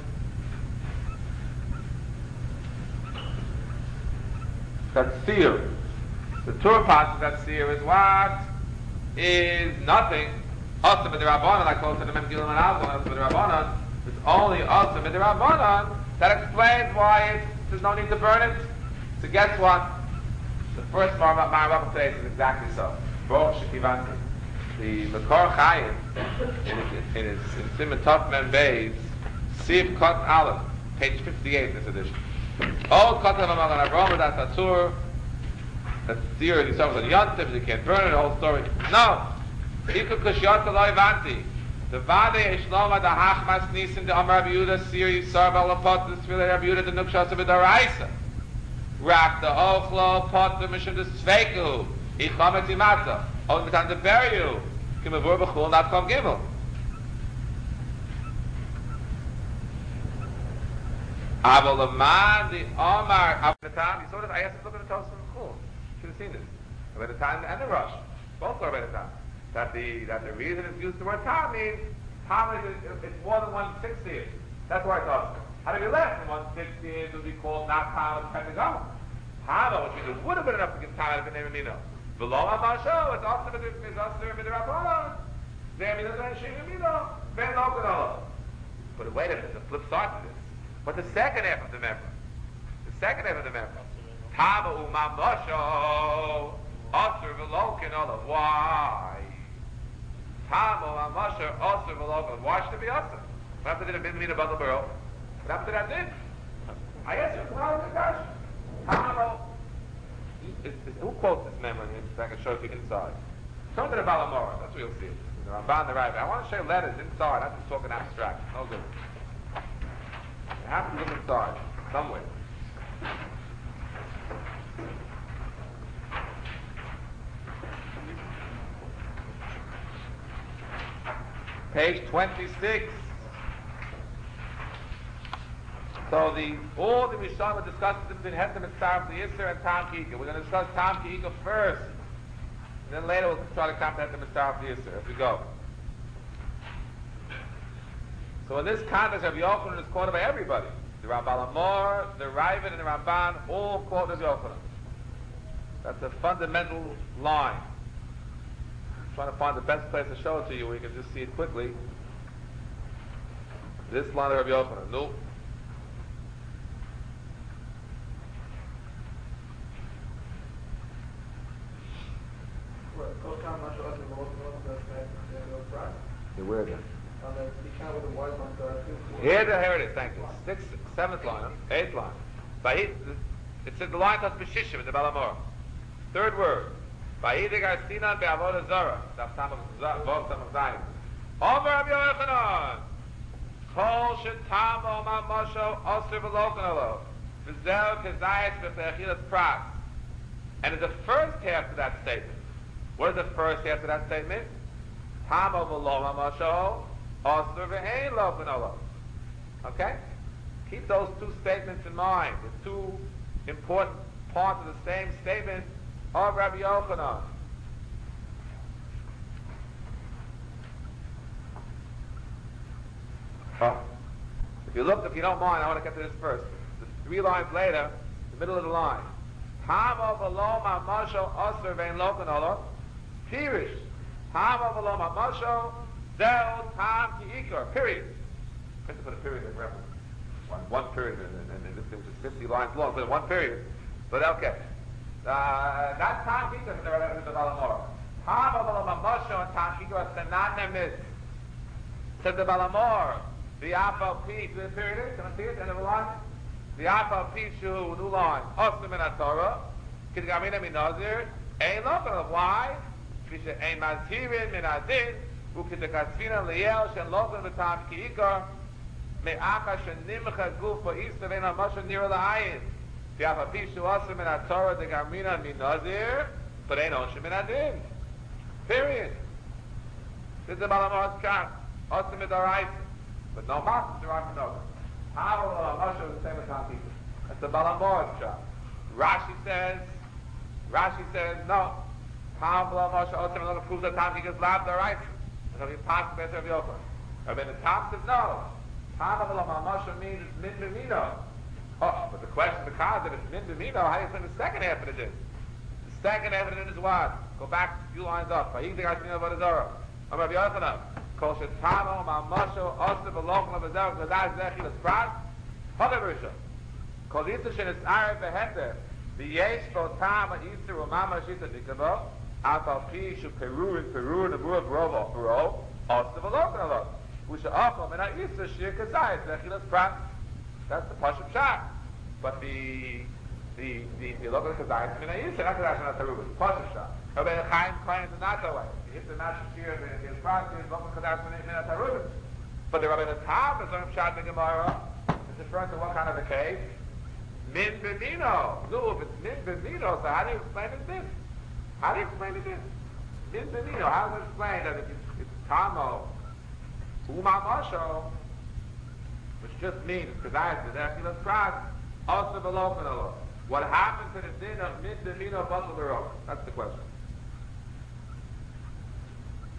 S1: that seer. The Torah Paskin, that seer is what? Is nothing. Awesome in the Rabbanan, like close to the Mem Gilam and Alzon, in the Rabbanan, it's only awesome in the Rabbanan. That explains why there's no need to burn it. So guess what? The first Ma'arab today is exactly so. Baruch Shekivanti. The Makor Chayim, in his Simon Tov Mem Beis, Siv Kot Aleph, page 58 in this edition. All Kotav Amalan Avraham that's Tatur, that theory, he says on Yontif, you can't burn it, the whole story. No. Iku Kushiyot Eloi Vanti. The Vade Ishloma, the Hachmas Nisim, the Amar Rabbi Yehuda, Sir Yisar Balapot, the Sfila Rabbi Yehuda, the Nukshas of the Daraisa. Rak the Ochlo, Pot, the Mishum, the Sveiku, Ichamet Imata, on the time to bury you. Kimavur Bechul, not Kom Gimel. Aval the man, the Omar, at the time, you saw this, I asked him to look at the Tosfos of Chul. Should have seen this. By the time and the Rush, both are by the time. That the reason it's used the word Tam means Tam is it's more than 1/60. That's why it's awesome. Had it been less than 160, it would be called not Tama, depending on. Tama, which means it would have been enough to give Tama to name Mino. Below Amasho, it's also the Rabbanon. There means that Shemi Mino, Ben Lokanolo. But wait a minute, the flip side to this. But the second half of the member. Tama Umamasho, Asur Velokanolo. Why? Tama Umamasho, Asur Velokanolo. Why should it be Asur? What happened to the Mino Bundle Burrow? What happened to that din? I asked you, come on, gosh. Tama. Who quotes this memory? So I can show it to you inside. Come to the Balamora, that's where you'll see it. The Ramban, the Rabbi. I want to show you letters inside, not just talking abstract. No good. You have to look inside, somewhere. Page 26. So all the Rishonim discussed between Hetem and Sarf, the Yisr and Tam Kika. We're going to discuss Tam Kika first. And then later we'll try to come to Hetem and Sarf, the Yisr, as we go. So in this context, Rabbi Yochanan is quoted by everybody. The Rambam Amor, the Ravid, and the Ramban all quote Rabbi Yochanan. That's a fundamental line. I'm trying to find the best place to show it to you where you can just see it quickly. This line of Rabbi Yochanan. No. Where is it? Here it is, thank you. Seventh line, eighth line. It said the line comes B'shishim in the Balamor. Third word. Vayidigar Sinan be'avodah zara. Over Rabbi Yochanan. Kol shetamo mamasho osir v'lokanalo. V'zel kezayis v'pechilas pras. And in the first half of that statement, what is the first half of that statement? Tamo v'lo mamasho osir v'ein lokanalo. Okay? Keep those two statements in mind. The two important parts of the same statement of Rabbi Yochanan. If you don't mind, I want to get to this first. The 3 lines later, the middle of the line. Tamo v'lo mamasho osir v'ein lokanalo. Pirish. Tamo v'lo mamasho zel tam ki ikar. Period. I have to put a period in reference. One period, and this thing was 50 lines long, but one period. But okay. That Tam Kika in the Balamor. Tam v'lo mamasho and Tam Kika are synonymous. Says the Balamor. The Afal P, see the period is? Can I see it? End of the line? The Afal P, Shu, new line. Osir min HaTorah. Kidgamina min Nazir. Ein lokanal. Why? Kisha ein mazhirin min Adin. Ukidakasvina liyel shen lokan v'tam ki ikar. Me'acha shen nimcha guf v'isra ve'en ha-moshe nira la'ayin. The Afal P, Shu, Osir min HaTorah. Kidgamina min Nazir. But ein osher min Adin. Period. This is the Balamor's chant. Osir min Daraisa. But no master derived from no. How Moshe was the same as Tam Kika. That's the Balamor's job. Rashi says no. How Moshe also proves that Tam Kika is lab the right. And he'll be passed by Rabbi Yochanan. Rabbi the top says no. How Moshe means it's min b'mino. Oh, but the question becomes that it's min b'mino. How do you explain the second half of the din? The second half of the din is what? Go back a few lines up. Rabbi Yochanan. Kol shetamo mamasho osir v'lokan v'zel v'zaz zechi l'sprat hagaverisha. Kol yitzer shenis arei v'hender v'yesh bo tam ha'yitzer u'mama shita dikavo afal pi shu perurin nebuah v'rov osir v'lokan alot v'sha afal min ha'yitzer shir kazayis zechi l'sprat. That's the Pashup Shah. But the local kazayis min ha'yitzer, not kazayis min ha'tarubah, the Pashup Shah. Rabbi Chaim claims it's not that way. He hits the master shear in his practice, local kazayis min ha'tarubah. But the Rabbi Natam, the Zohar Pshat in Gemara, is referring to what kind of a case? Min b'mino. No, if it's min b'mino, so how do you explain it this? How do you explain it this? Min b'mino. How do you explain that it's tamo, umamasho, which just means kazayis v'zechilas pras, also v'lokan alot. What happened to the din of min b'mino batal b'rov? That's the question.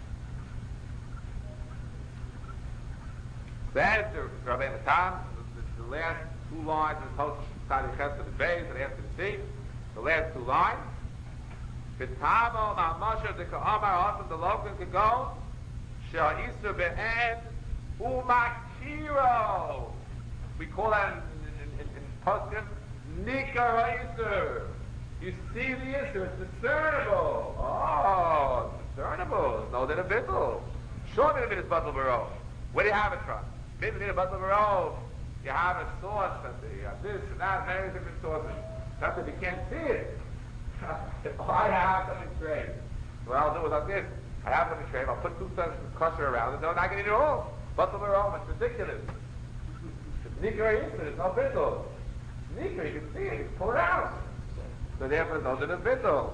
S1: Says the Rabbi Natan, the last two lines in the post Tzadi Ches to the base and after the C, the last two lines. V'tamo ma'amasher de ka'amar asim the lokin could go, she'a'isu be'en u'makiro. We call that in Poskim, nikar ha'isur. You see the issue, it's discernible. Oh, it's discernible. It's no din bittul. Sure, maybe it's bottle barov. Where do you have it from? Maybe you need a bottle barov. You have a sauce, you have this and that, many different sauces. That's if you can't see it. If I have something straight, what I'll do is like this. I have something straight, I'll put 2 cents of kosher around it, so I can eat it all. Bottle barov, it's ridiculous. It's nikar ha'isur, it's no bittul. Nikar, you can see it, you can pull it out. So therefore, no din bittul.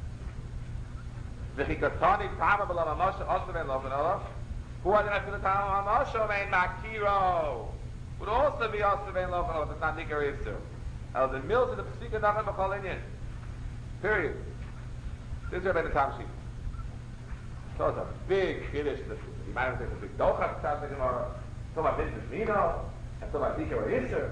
S1: V'chikatani tama b'lam ha'moshe osem en loven olav. Who are the nefil tama ha'moshe mein makiro? Would also be osem en loven olav. It's not nikar ha'isur. El the mills of the pesika nachem b'chol inyan. Period. This is Rabbeinu Tam sheet. So it's a big kiddush. You might have said it's a big dochas pshat the Gemara. So about business mino and so about nikar ha'isur.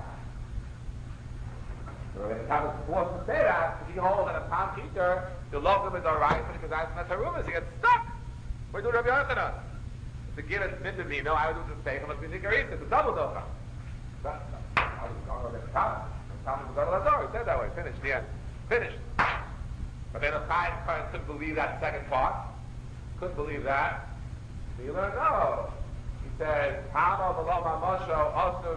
S1: So we're going to have a force to say that, if you hold that a palm heater, the locum is alright, but because that's not tarumas, you get stuck. We're doing Rabbi Yochanan. To give it mint to me, no, I would do the same, but it's a double docha. I was going to Rabbi Yochanan. Tom was going to Lazar, he said that way, finished, the end. Finished. But then the Chaim couldn't believe that second part. Couldn't believe that. So you learn, no. He said, Tama v'lo ma'mosho, also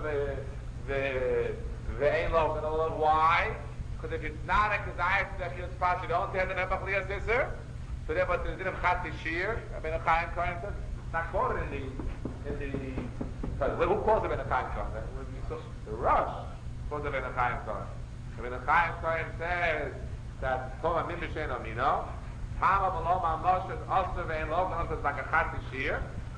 S1: the ain't low, and all why? Because if it's not a desire to that it's possible, you don't have the nefach liyas iser. So therefore, there's a chati shir. I mean, a Chaim Kohen says it's not quoted in the. Who calls it in a Chaim Kohen? The Rosh calls it in a Chaim Kohen. I mean, the Chaim Kohen says that Toma Mimishen Amino, Tama Malom Amosh is also vein low, and also it's like a chati shir.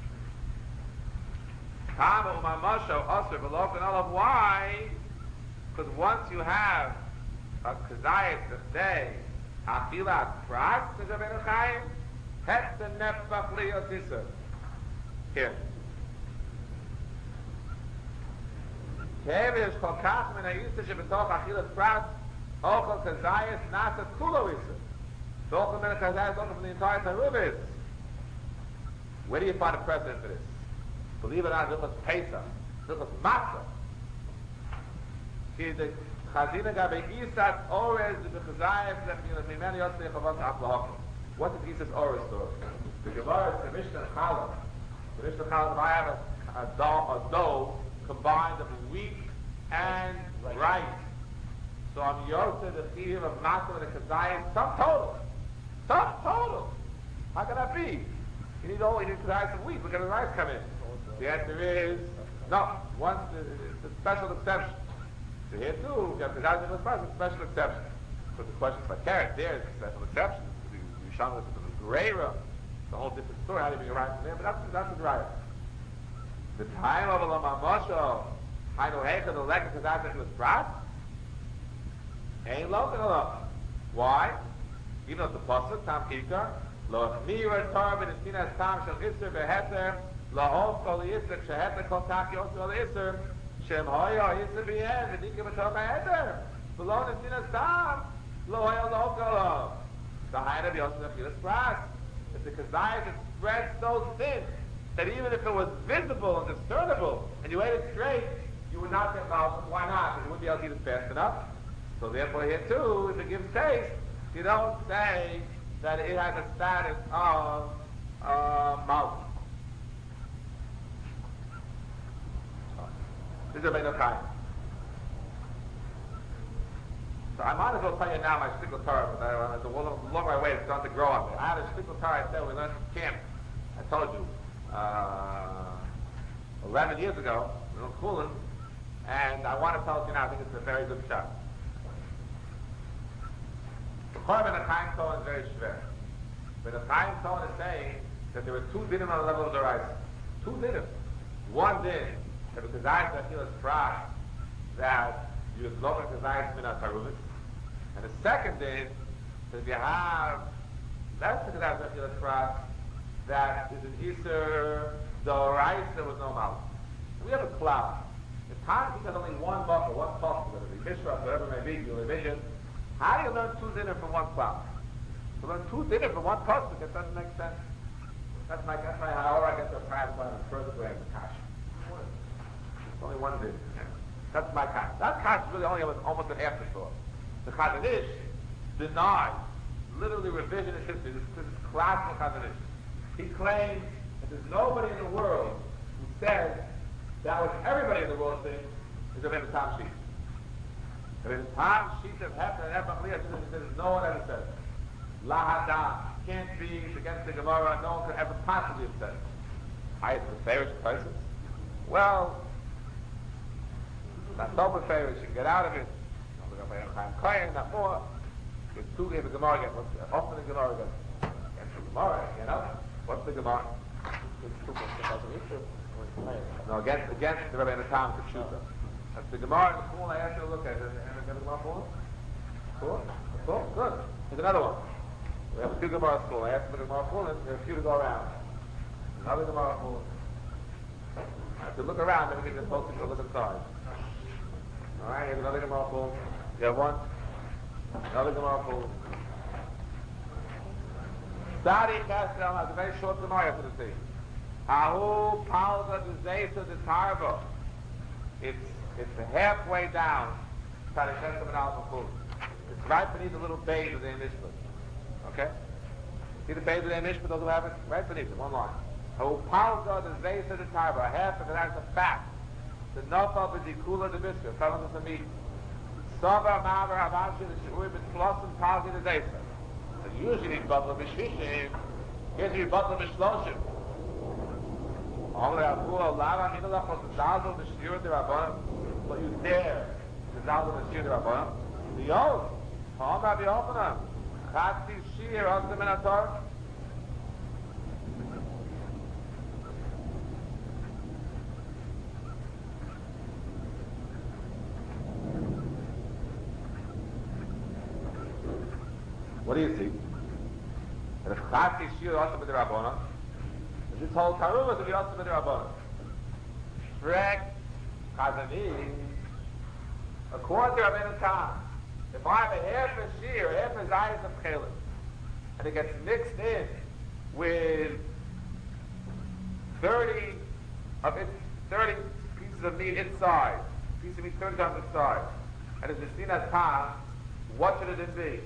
S1: Tama Umamosho also below, and all of why? Because once you have a kazayas to say, Afilat pras, says Rabbeinu Chaim, het the nefach liyos iser. Here. Kev is kol kach min ha'yisur shebetoch achilas pras, ochel kazayas nasas kulo iser. So ochel min kazayas ochel from the entire Taruvis. Where do you find a precedent for this? Believe it or not, Hilchos Pesach, Hilchos Matzah. Ki the Chazina gabe Isas Orez the Chazayas Mimeni Yotzei Chavot Aklahokim. What is Isas Orez story? The Gemara is the Mishnah Challah. The Mishnah Challah, I have a dough combined of wheat and rice. So I'm Yotzei the Chiyuv of Matzah and the Chazayas, sum total. How can that be? You need Chazayas of wheat. Look at the rice come in. The answer is no. Once it's a special exception. So here too, you have Chazayas of Matzah, it's a special exception. But the question is about carrot. There is a special exception. The Yisham is the Greira. It's a whole different story. How do you bring a rice from there? But that's the Greira. The time of Elam HaMosho, I know Hecha the leg of Chazayas of Matzah. Ain't local enough. Why? Even though it's the pasuk Tam Kikar, Lo Chmira Torah B'Nesinas Tam Shel Isser Beheter, Lo Hov Kol Yisr Sheheter Kol Taki Osu Al Isser, Shem Hoya Yisr B'Yen V'Dika B'Torah Beheter, V'Lo Nesinas Tam, Lo Hoya Lo Kol. The height of Yosef Achilas Pras. If the Chazayas is spread so thin that even if it was visible and discernible, and you ate it straight, you would not get mal. Why not? Because you wouldn't be able to eat it fast enough. So therefore here too, if it gives taste, you don't say that it has a status of mouth. This is a Rabbeinu Chaim. So I might as well tell you now my shtickle Torah, but the longer I wait, it's starting to grow on me. I had a shtickle Torah I said we learned at camp. I told you 11 years ago, we were in Kulin, and I want to tell you now. I think it's a very good shot. The Korban of Chaim Cohen is very schwer. But the Chaim Cohen is saying that there were 2 dinim on the level of the rice. 2 dinim. One din, that the Chazayas Achilas Pras, that you have lower Chazayas Min HaTaruvis. And the second din, that if you have less Chazayas Achilas Pras, that is an Isser, the rice there was no mouth. We have a cloud. The time there's only one buckle, one puff, whether it be Mishra, whatever it may be, your revision. How do you learn two dinner from one cloud? To learn two dinner from one pasuk, it doesn't make sense. That's my how I get the private one in the first grade of Kash. It's only one dinner. That's my Kash. That Kash is really only almost an afterthought. The Chazon Ish denies, literally revisionist history. This is classical Chazon Ish. He claims that there's nobody in the world who says that what everybody in the world thinks is a Rebbe Tam Sheet. The Rebbe Tam Sheet of Hefner and Efach Liyah says no one ever said it. Lahada can't be against the Gemara. No one could ever possibly have said it. Highest the favorite person. Well, not so favorite. You can get out of it. Not more. It's too late. The Gemara gets often the Gemara gets against the Gemara. You know what's the Gemara? No, against the Rebbe in the town to shoot them. That's the Gemara in the pool. I asked you to look at it. And the Gemara pool. Cool. Good. Here's another one. We have two Gemara school. I asked for the Gemara pool, and there are a few to go around. Another Gemara pool. I have to look around, then we can just focus on the inside. All right. Here's another Gemara pool. You have one. Another Gemara pool. Sadi Kastel has a very short Gemara for the thing. Ahu Palza Dzesa the Tarva. It's halfway down. It's right beneath the little bay of the Mishpat. Okay? See the bay of the Mishpat, those who have it? Right beneath it, one line. Ahu Palza Dzesa the Tarva. Half of it has a fact. The Nafal B'Dikula the Mishpat. Telling us a meat. Saba Maver Havashi the Shurim is plus and Palzi the Dzesa. So usually it's Batla B'Shvishim. Here's your Batla B'Shloshim. But you dare to Zaldo the Shir the Rabbanah. The oath. Ha'am Rabbi Yochanan. Chatzi Shir Osam in Atar. What do you see? And if Chatzi Shir Osam in the Rabbanah, this whole Karuma is to be also with the Rabbanah. Shrek, Chazani, according to Rabbeinu Tam, if I have a half a shear, half a zayis of chelik, and it gets mixed in with 30 pieces of meat inside, piece of meat 30 times inside, and it's seen as Tam, what should it be?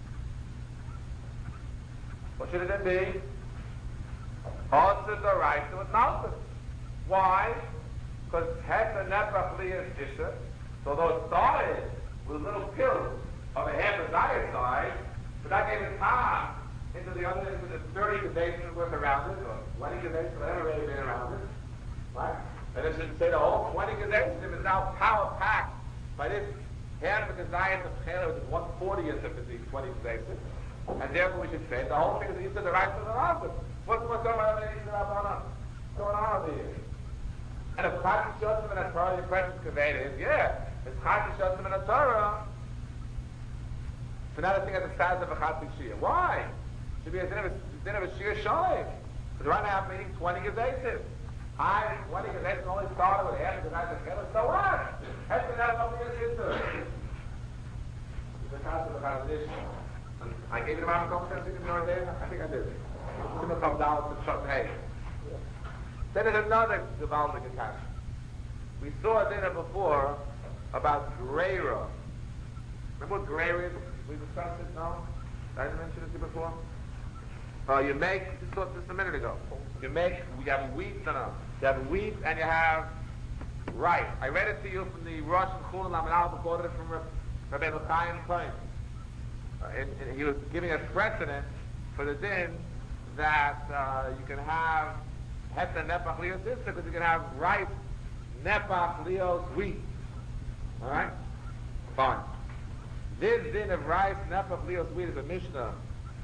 S1: What should it be? Also the right to acknowledge. Why? Because half the Nefach Liyah is Isha, so though it started with little pills of a half a diet size, but that gave it time into the 30 condensations worth around it, or 20 condensations, whatever really been around it. Right? And it should say the whole 20 condensations is now power packed by this half of the diet of Chela, which is 1/40th of the 20 condensations. And therefore we should say the whole thing is into the right to the left. What's going on over here? And if Chati Shotzim and a Torah, the impression conveyed is, yeah, if Chati Shotzim and a Torah, so now the thing at the size of a Chati Shir. Why? It should be a din of a Shir Sholim. Because right now I'm eating 20 Gezetim. 20 Gezetim only started with half of the night of Kela, so what? That's the night of the Shir. It's a Chati of a Chati Shir. I gave you the amount of confidence in your day? I think I did. It's going to come down to Shot Hay. Then there's another Gavaldik Akash. We saw a dinner before about Greira. Remember what Greira is? We discussed it now? Did I mention it to you before? You make, just saw this a minute ago. You have wheat, you have wheat and you have rice. I read it to you from the Rosh and Chul and Lamanal, quoted it from Rabbi Chaim Cohen. And he was giving us precedent for the din that you can have Heta Nepach Lios Issa, because you can have rice Nepach Lios wheat. Alright? Fine. This din of rice Nepach Lios wheat is a Mishnah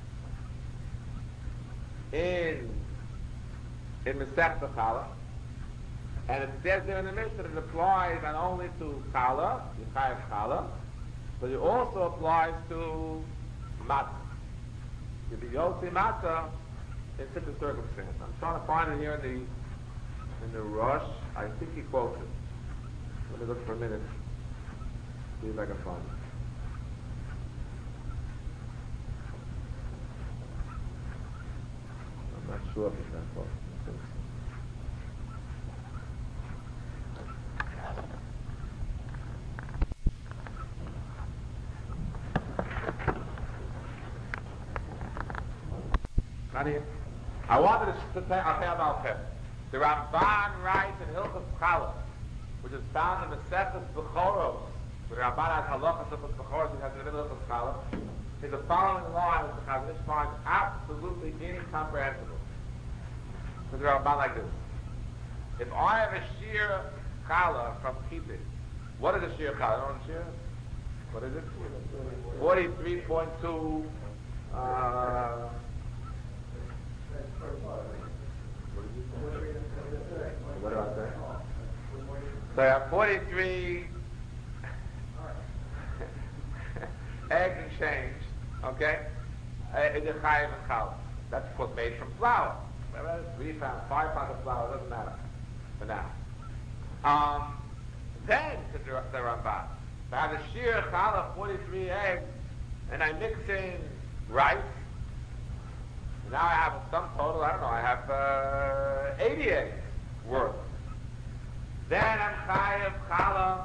S1: in Masechta Chala. And it says there in the Mishnah that it applies not only to Chala, Yechayev Chala, but it also applies to matzah. You be yotzi matzah in such a circumstance. I'm trying to find it here in the Rosh. I think he quotes it. Let me look for a minute. See if I can find it. I'm not sure if it's that far. I think so. Not here. I wanted to say, I'll tell about Peh. The Ramban writes in Hilchos Challah, which is found in the Maseches Bechoros, where the Ramban has halachas of Bechoros, he has in the middle of the Challah, is the following line which the Chazon Ish finds absolutely incomprehensible. So the Ramban like this: if I have a sheer Challah from Kippur, what is a sheer Challah? You know what a sheer? What is it? 43.2. What do I say? So I have 43 eggs and change, okay? It's a chayiv and challah. That's of course made from flour. 3 pounds, 5 pounds of flour, doesn't matter for now. Then to the Ramban, if I have a sheer challah, 43 eggs, and I mix in rice. Now I have some total, I don't know, I have 80 eggs worth. Then I'm chayav challah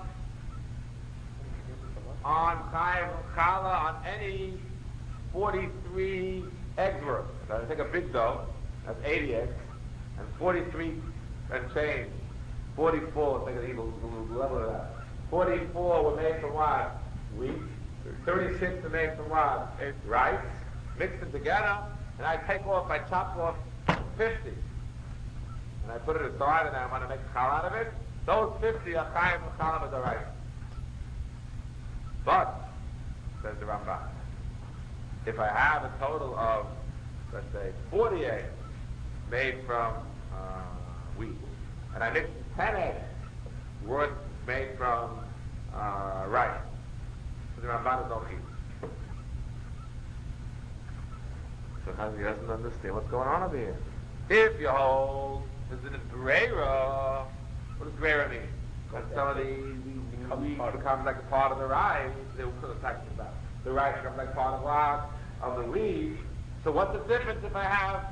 S1: on any 43 eggs worth. So I take a big dough, that's 80 eggs, and 43 and change. 44, take an equal level of that. 44 were made from what? Wheat. 36 were made from what? Rice. Mix them together. And I chop off 50. And I put it aside and I want to make a chal out of it. Those 50 are chayiv and challah b'doraisa. But, says the Ramban, if I have a total of, let's say, 40 eggs made from wheat, and I mix 10 eggs worth made from rice, so the Ramban is no chiyuv. So he doesn't understand what's going on over here. If you hold, there's an breira. What does breira mean? When some of the wheat becomes like a part of the rice, they were sort of talking about. The rice becomes like part of what? Of the wheat. So what's the difference if I have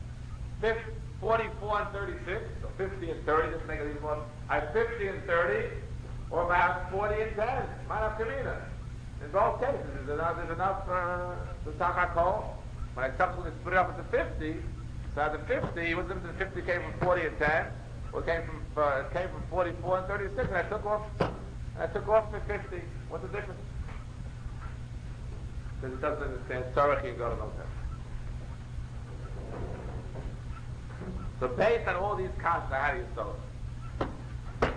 S1: 44 and 36, or 50 and 30, just make it even more. I have 50 and 30, or if I have 40 and 10, might have kamina. In both cases, there's enough to tachat kol. When I subsequently split it up into 50, so at the 50, what's the difference? 50 came from 40 and 10, or it came from 44 and 36, and I took off the 50. What's the difference? Because it doesn't understand Tzarech and God knows that. So based on all these kashas, how do you solve it?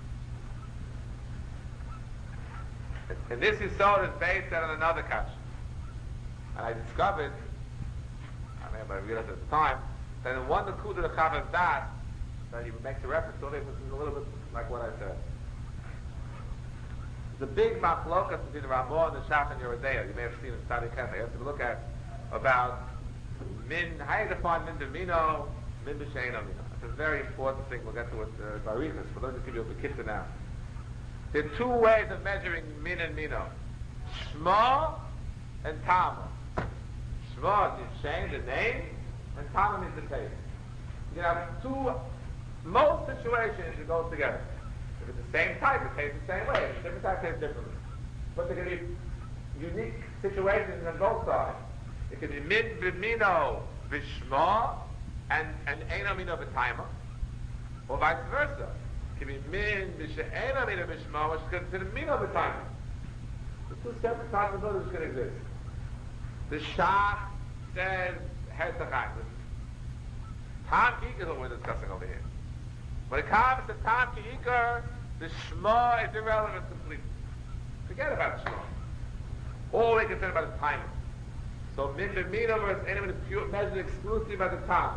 S1: And this Yisod is based on another kasha. And I discovered, I realized at the time, that in one Nakuda the Chavaz Das, that he makes a reference to it, which is a little bit like what I said. The big machlokas between the Ramah and the Shach and Yeridea, you may have seen in Sadi Kef, I have to look at about how you define min b'mino, min b'shein amino. It's a very important thing, we'll get to it Barichas, but let me give you a Bekitza now. There are two ways of measuring min and mino. Shma and Tama. Shma is Shein, the name, and Tama means the taste. You can have two, most situations it goes together. If it's the same type, it tastes the same way. If it's different type, it tastes differently. But there can be unique situations on both sides. It can be min b'mino v'shma and eino mino v'taima, or vice versa. It can be min b'she'eino mino v'shma, which is considered mino v'taima. The two separate possibilities can exist. The Shach says Herzachayim. Tam Kikar is what we're discussing over here. When it comes to Tam Kikar, the Shema is irrelevant completely. Forget about the Shema. All we consider about the time. So min b'mino versus anyone is pure, measured exclusively by the time.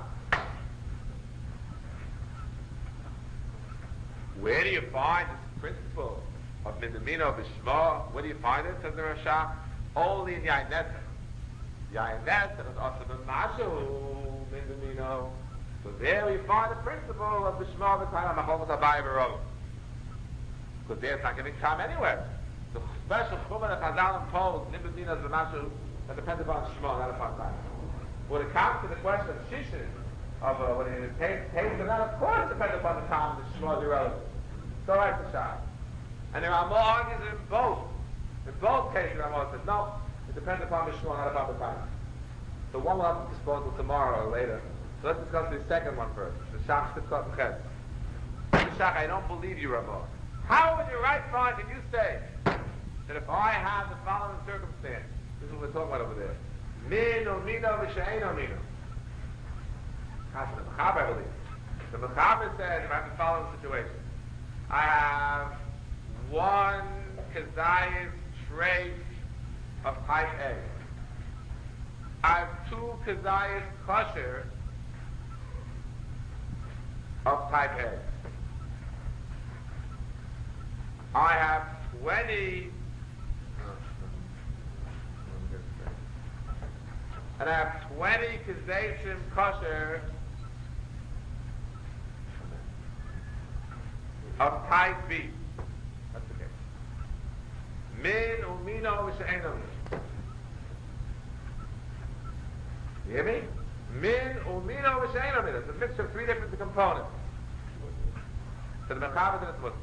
S1: Where do you find this principle of min b'mino b'shma? Where do you find it? Says the Rashach. Only in Yain Netzer. Yain Netzer is also the Mashu min b'mino. So there we find the principle of the Shema v'tayim ha'machlokas habayim v'rov. Because there it's not giving time anywhere. The special chumrah that Chazal imposed, Nimbedina is the mashu that depends upon Shema, not upon time. When it comes to the question of Shishin, of when it tastes or not, of course it depends upon the time, the Shema is irrelevant. So right to Shah. And there are more arguments in both. In both cases, Ramah says, no, it depends upon the Shema, not upon the time. So one will have to dispose of tomorrow or later. So let's discuss the second one first. The Shach Sivkot and Ches. Shach, I don't believe you, Ramah. How in your right mind can you say that if I have the following circumstance, this is what we're talking about over there, min or mino v'she'en or mino. That's the Mechaber, I believe. The Mechaber says, if I have the following situation, I have one Kazayas trait of type A. I have two Kazayas kosher of type A. I have 20 and I have 20 Kazaysim kosher of type B. That's the case. Min umino v'she'eno min. You hear me? Min umino v'she'eno min. It's a mixture of three different components. So the Mechaber and its Muslim.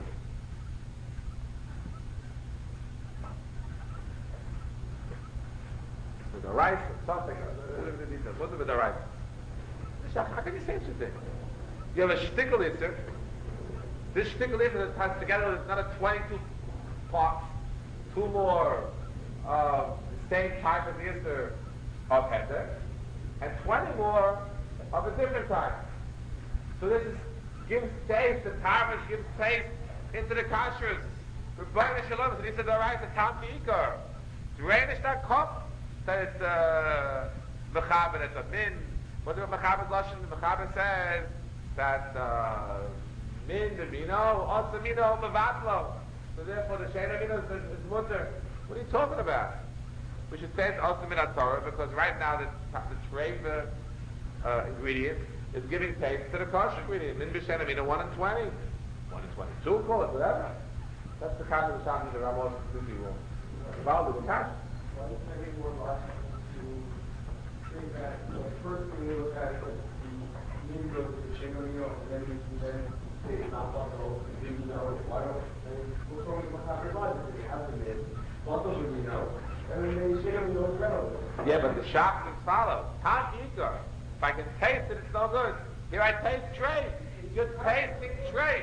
S1: With the rice or something. What's it with the rice? How can you say such a thing? You have a shtickle itzer. This shtickle itzer has together with another 22 parts, two more the same type of itzer of heter, and 20 more of a different type. So this is, gives taste, the tarvish gives taste into the kashrus. Rebbeinu Shalom, so he said, all right, the tam ki'ikar. Drainish that cup. That it's Mechaber, it's a min. What does Mechaber's Lashon? The Mechaber says that min b'mino, also mino mevatlo. So therefore the sheina mino is mutter. What are you talking about? We should say it's also min Torah because right now the treif ingredient is giving taste to the kosher ingredient. Min b'sheina mino 1 and 20. 1 and 22, call it whatever. That's the kind of the Shach that Ramos completely wrong. Follow the cash.
S3: Well, this may be more logical to say that the first thing we look at is the min goes to the Shemino, and then we can then say it's not possible, then we know why don't we're throwing the Mechaber logic, if you have the min, also when we know, and then the Shemino is relevant.
S1: Yeah, but the Shach is follow. Tam Ikar. If I can taste it, it's no good. Here I taste trade. You're tasting trade.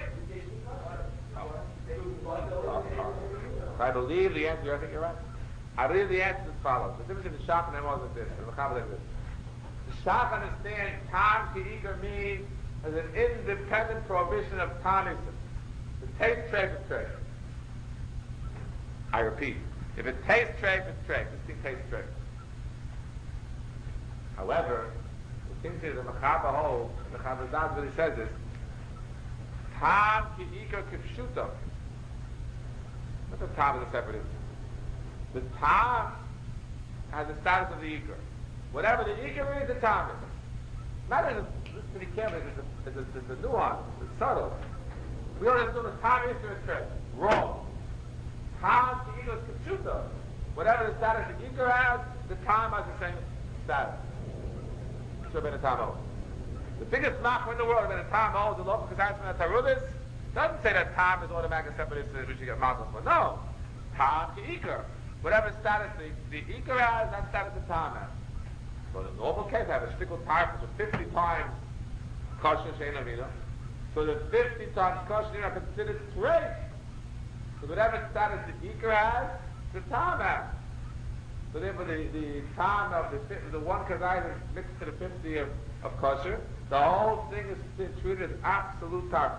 S1: I believe the answer, I think you're right. I believe the answer is as follows. The difference between the Shach and them was this, the Mechaber like this. The Shach understands Tam Ki'igar means as an independent prohibition of Tanisim. The taste trade is trade. I repeat, if it tastes trade, it's trade. This thing tastes trade. However, the thing is the Mechaber holds, the Mechaber Zaz really says this, Tam Ki'igar Kipshuto. Not the Tam is a separate issue. The Tam has the status of the Ikar. Whatever the Ikar is, the Tam is. Not as listen to the camera, it's a nuance, it's subtle. We don't have to do the Tam is to a trick. Wrong. Tam to Ikar is Kipshuta. Whatever the status the Ikar has, the Tam has the same status. Should have been a Tam holds. The biggest machmer in the world, when a Tam holds the local consignment of Tarubis, doesn't say that Tam is automatically separate, which you get matzos for. No. Tam to Ikar. Whatever status the Ikar has, that status the Tam has. So in the normal case, I have a shtickle tire for 50 times kosher shein amino. So the 50 times kosher are considered trade. So whatever status the Ikar has, the Tam has. So therefore the Tam of the one kazai is mixed to the 50 of kosher. The whole thing is treated as absolute tar.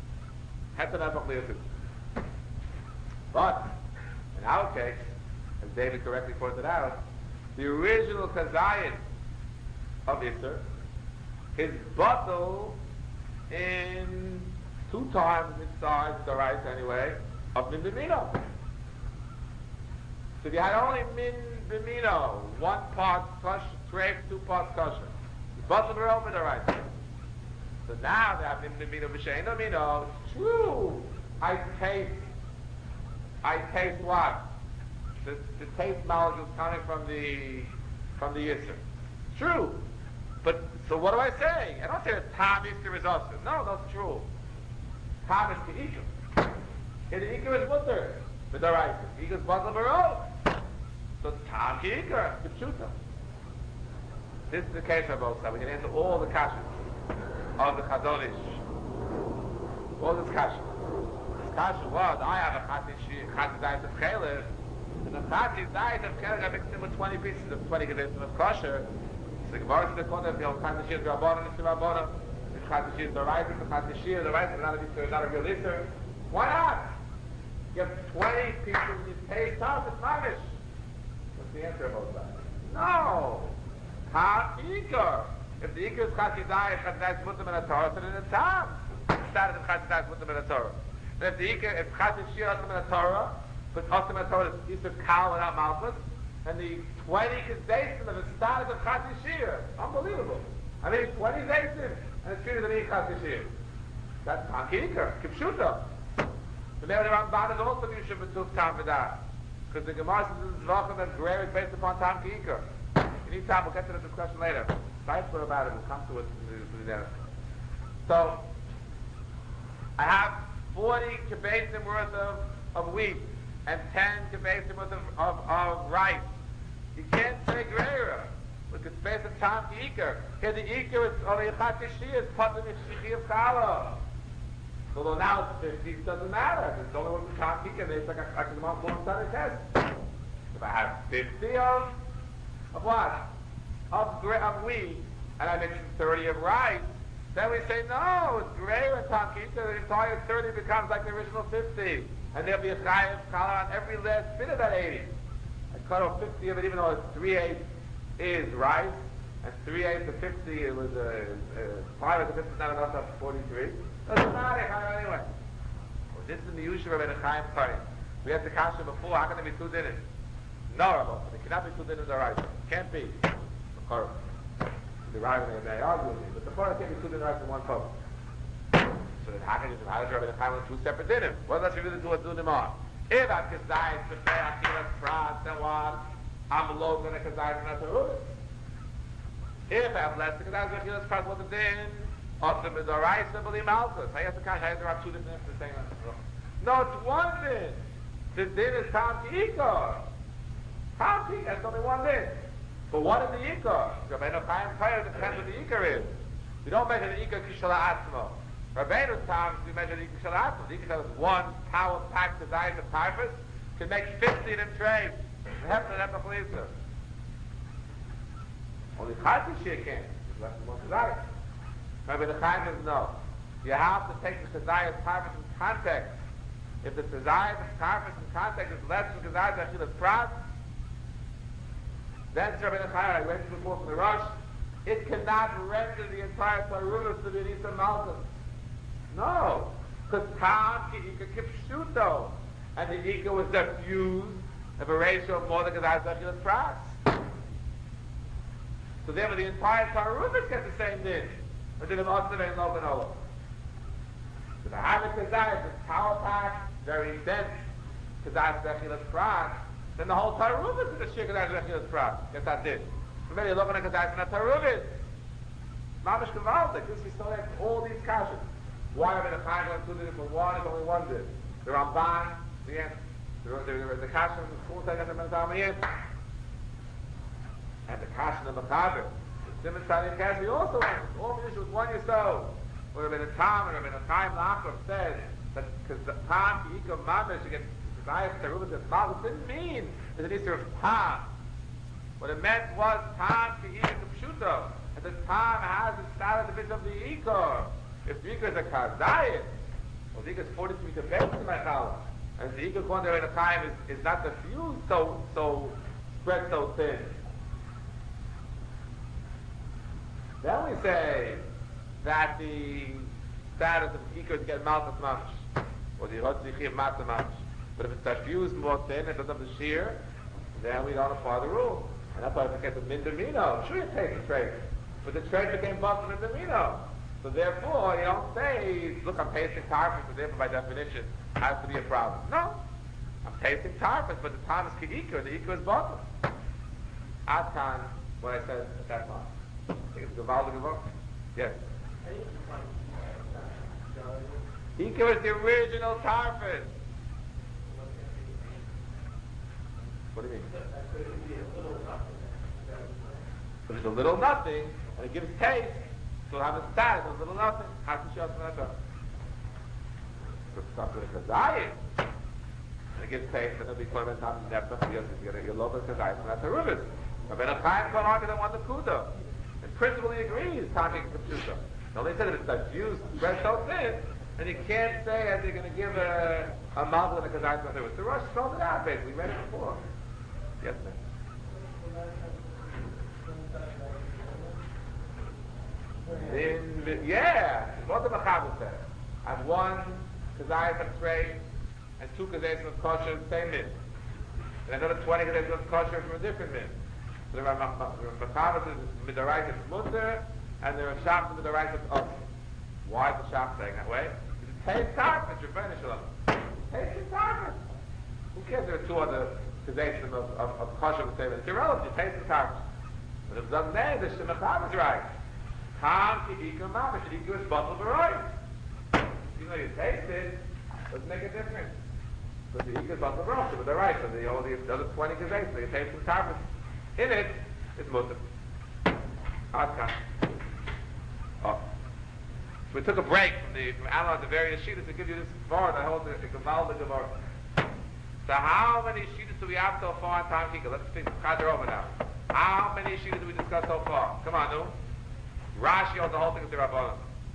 S1: But in our case, as David correctly pointed out, the original Kazayin of Isser is bottled in 2 times its size, the rice anyway, of Min Bimino. So if you had only Min Bimino, 1 part kosher, 2 parts kosher, you bottled it over the rice. So now they have Min Bimino, V'shein Amino, it's true I taste what? The taste molecules coming from the Yisr. True. But, so what do I say? I don't say that Tam Yisr is also. No, that's true. Tam is Ke'ikum. Here the Iker is Mutter. But alright, Iker is Batal Barol. So Tam Ke'iker, Kipshuta. This is the case of both sides. We can answer all the kashas of the Chazonish. All this kasha. This kasha was, I have a Chati diet of Chelef, and the Chati diet of Chelef, I mixed in with 20 pieces of 20 gewissen of kosher. So the Gemara says, the Chati Shir, the Rabbanon, the Rabbanon, the Chati Shir, the Rice, the Chati Shir, the Rice, not a real Isser. Why not? You have 20 pieces, you taste tough, it's mamish. What's the answer about that? No! Tam Iker. If the Iker is Chati diet is put them in a Torah, so then it's Tam. Started of Chati diet, put them in a Torah. And if the Iker, if Chati Shir has them in a Torah, but also in a Torah is Isser Kal without Malchus, and the 20 Kezdeisim of the started of Chati Shir. Unbelievable. I mean, 20 Zeisim, and it's treated as an Chati Shir. That's Tam Iker, Kipshuta. The Meir Ramban is also Yusha B'tuk Tam V'dah. Because the Gemara says in Zvachim that Greer is based upon Tam Iker. You need time, we'll get to the discussion later. Cipher about it, we'll come to it in the So, I have 40 kebesim worth of wheat and 10 kebesim worth of rice. You can't say Greira, because it's based on Tam Iker. Here the Iker is only a Chatishi, it's Patim Yishichi of Chala. Although now 50 doesn't matter, it's only one Tam Iker, it's like a long test. If I have 50 of what? Of wheat, and I mentioned 30 of rice, then we say, no, it's greater in Tam Iker, the entire 30 becomes like the original 50. And there'll be a Chayav Kala on every last bit of that 80. I cut off 50 of it, even though it's 3/8 is rice, and 3/8 of 50, it was 5 of the 50 is not enough, that's 43. Doesn't matter, anyway. Well, this is the Yusha of Chaim Kari. We had the kasha before, how can there be two dinners? No, Rabbi, there cannot be two dinners of rice. Can't be. The rice may argue with me, but the Torah can't be two dinners of rice in one cup. So then how can you say, how does Rabbi Chaim with two separate dinners? What does that really do with them on? If I can say, it's the fair, Achilas, Prat, and what? I'm low going to Kazai and not a if I have less because I was Achilas, Prat, what the din? Awesome is a rice, I believe Malchus. I have to catch, I have to have two different things to say. No, it's one din. The din is Tam Iker. Tam Iker, that's only one din. But what is the Iker? Rabbeinu Chaim Kari depends what the Iker is. We don't measure the Iker Kishala Atzmo. Rabbeinu's times we measure the Iker Kishala Atzmo. The Iker has one power packed the diet of typhus can make 50 in a trade. The Hefner never believes it. Only Chati Shir can't. It's less than one Keziah. Rabbeinu Chaim says no. You have to take the Keziah of typhus in context. If the Keziah of typhus in context is less than Keziah of Achilas Prat, then Rabbeinu Chaim, I went before from the Rosh, it cannot render the entire Tarunus to be Nisa Malchus. No. Because Tam Ika Kipshuto. And the Ika was diffused of a ratio of more than Keziah of Achilas Prat. So therefore the entire Tarunus gets the same din. But then the Mostav ain't no Benola. So the Hamid Keziah is power pack, very dense Keziah of Achilas Prat. Then the whole Taruvit is a shir Keziah of Achilas Prat. Yes, that did. So maybe you're looking at Keziah of Taruvit. Mamish Kavaldik. This is still like all these kashas. Why are the Chaim going to do it for one? It's only one did. The Ramban, the end. The kasha in the school taking them in the end. And the kasha in the Mechaber. The Simon Sadi Kasha, you also have all the issues with one yourself. Where Rabbeinu Tam and Rabbeinu Chaim Lachov said that because the Tam, Yikam Mamish, you get Keziah Taruvit of Malchus didn't mean that it is sort of Tam. What it meant was Tam Ki'ika Pshuto. And the Tam has the status of it of the Ikar. If the Ikar is a Kazayit, well the Ikar is 43 to best in my chala. And the Ikar according to Rabbeinu Chaim is not diffused so spread so thin. Then we say that the status of Ikar is to get Malchus Mamish. Or the Yotzichi of Matzah Mamish. But if it's diffused more thin, it doesn't have the shear, then we don't apply the rule. And that's why if it gets a Mindamino, sure you take the trade. But the trade became Boston Mindamino. So therefore, you don't say, look, I'm tasting tarfus, so therefore by definition, has to be a problem. No. I'm tasting tarfus, but the time is ki'ikr, the ikr is bottom. Atan, what I said at that time. I think it's Gavalda Gavok. Yes. Ikr is the original tarfus. What do you mean? If it's a little nothing, and it gives taste, so it'll have a status of little nothing. How can you that? So it's something like a diet. And it gives taste, and it'll be called a time of depth of the your local kazayis, and that's a rubis. But Ben Chaim can't argue that one the kudo. In principle, he agrees, talking to Pshuta. The only said if it's diffused, bread so thin, and you can't say that they're going to give a model in a kazayis, and the Rosh spelled it out, basically. We read it before. Yes, ma'am. Yeah, what the Machaber said. I have one kazayis of trade and two kazayis of kosher, same min. And another 20 kazayis of kosher from a different min. So the Machaber says midarais is mutter, and there are shops with midarais of us. Why is the shop saying that way? Because it tastes tarfus, you're finished with them. Tastes tarfus. Who cares if there are two other kazayis of kosher the same? It's irrelevant, you taste the tarfus. But if it doesn't end, the Machaber is right. Tam ki ikar mamish, ikar is bottle b'roi. You know, you taste it, doesn't make a difference. But the ikar is bottle b'roi, but they're right. So the other 20 kazayis, so you taste the tarfus. In it, it's mutter. Okay. Oh. So we took a break from analyzing the various sheetahs to give you this Gemara that holds the Gavalda Gemara. So how many sheetahs do we have so far in Tam Kika? Let's think, Chazer over now. How many sheetahs did we discuss so far? Come on, no? Rashi holds the whole thing of the Rabbanan.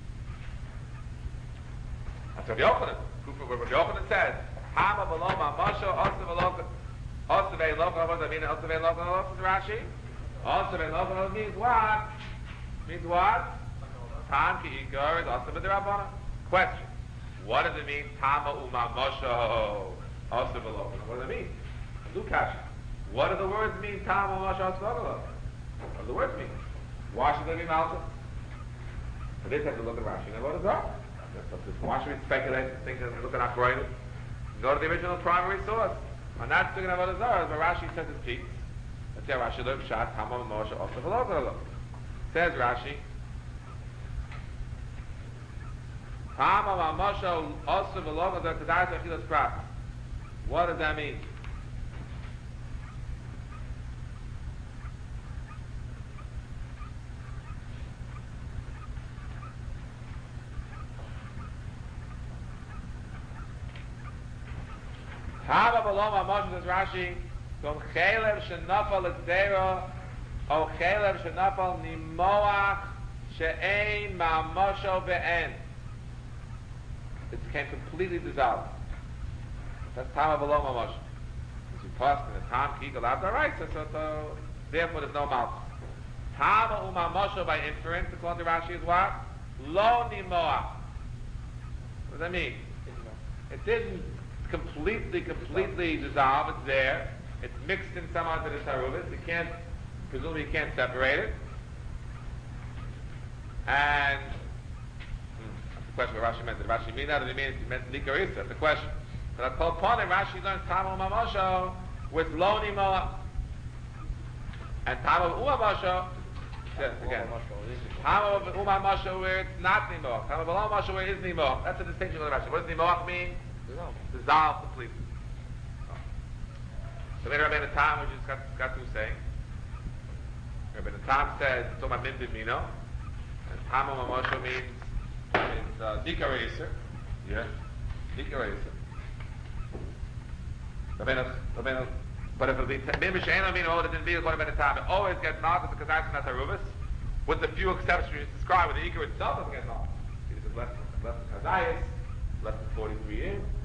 S1: That's Rav Yochanan. Rav Yochanan says, Hama v'loma masho, osa v'loka, osa v'loka, what does that mean? Osa v'loka, is Rashi? Osa v'loka means what? Means what? Tam ki ikar is osa v'derabbanan. Question. What does it mean? Tama uma masho, osa v'loka. What does it mean? Lukash. What do the words mean? Tama masho, osa v'loka. What do the words mean? Why should they be mounted? So this has to look at Rashi. Now what is that? Why should we speculate and think and look at Akroidim? Go to the original primary source. And that's thinking about what is that. But Rashi says it's peace. Let's see how Rashi looks. Shat, Hamam, Moshe, Osa, V'loka. Says Rashi. Hamam, Moshe, Osa, V'loka, the Kedai, Sechilas, Prat. What does that mean? Haba Baloma Moshe says Rashi, From Chelev Shenafal L'Zdera, O Chelev Shenafal Nimoach She'ein Ma'amosho Be'en. It became completely dissolved. That's Haba Baloma Moshe. As we passed in the Tam Kikal Abda, right? So therefore there's no mouth. Haba Uma Moshe by inference, according to Rashi, is what? Lo Nimoach. What does that mean? It didn't completely dissolve. It's there. It's mixed in somehow to the taruvas. Presumably you can't separate it. And that's the question what Rashi meant. Did Rashi mean that, or did he mean Nikarisa? That's the question. But I called upon it, Rashi learns Tamal Mamosho with Lo Nimoach. And Tamal Uamasho, yes, again. Tamal Uamasho where it's not Nimoach. Tamal Uamasho where it is Nimoach. That's the distinction of the Rashi. What does Nimoach mean? Dissolve completely. So later Rabbeinu Tam, we just got through saying. Rabbeinu Tam says, it's talking about Min B'mino. And Tamal Mamosho means Dika Reiser. Yeah. Dika Reiser. Rabbeinu, but if it be Min B'she'en Amino, all it didn't be according to Rabbeinu Tam, it always gets knocked because that's not Haruvas. With the few exceptions we described, with the Ikar itself doesn't get knocked. It's less than Kazayas, less than 43 years.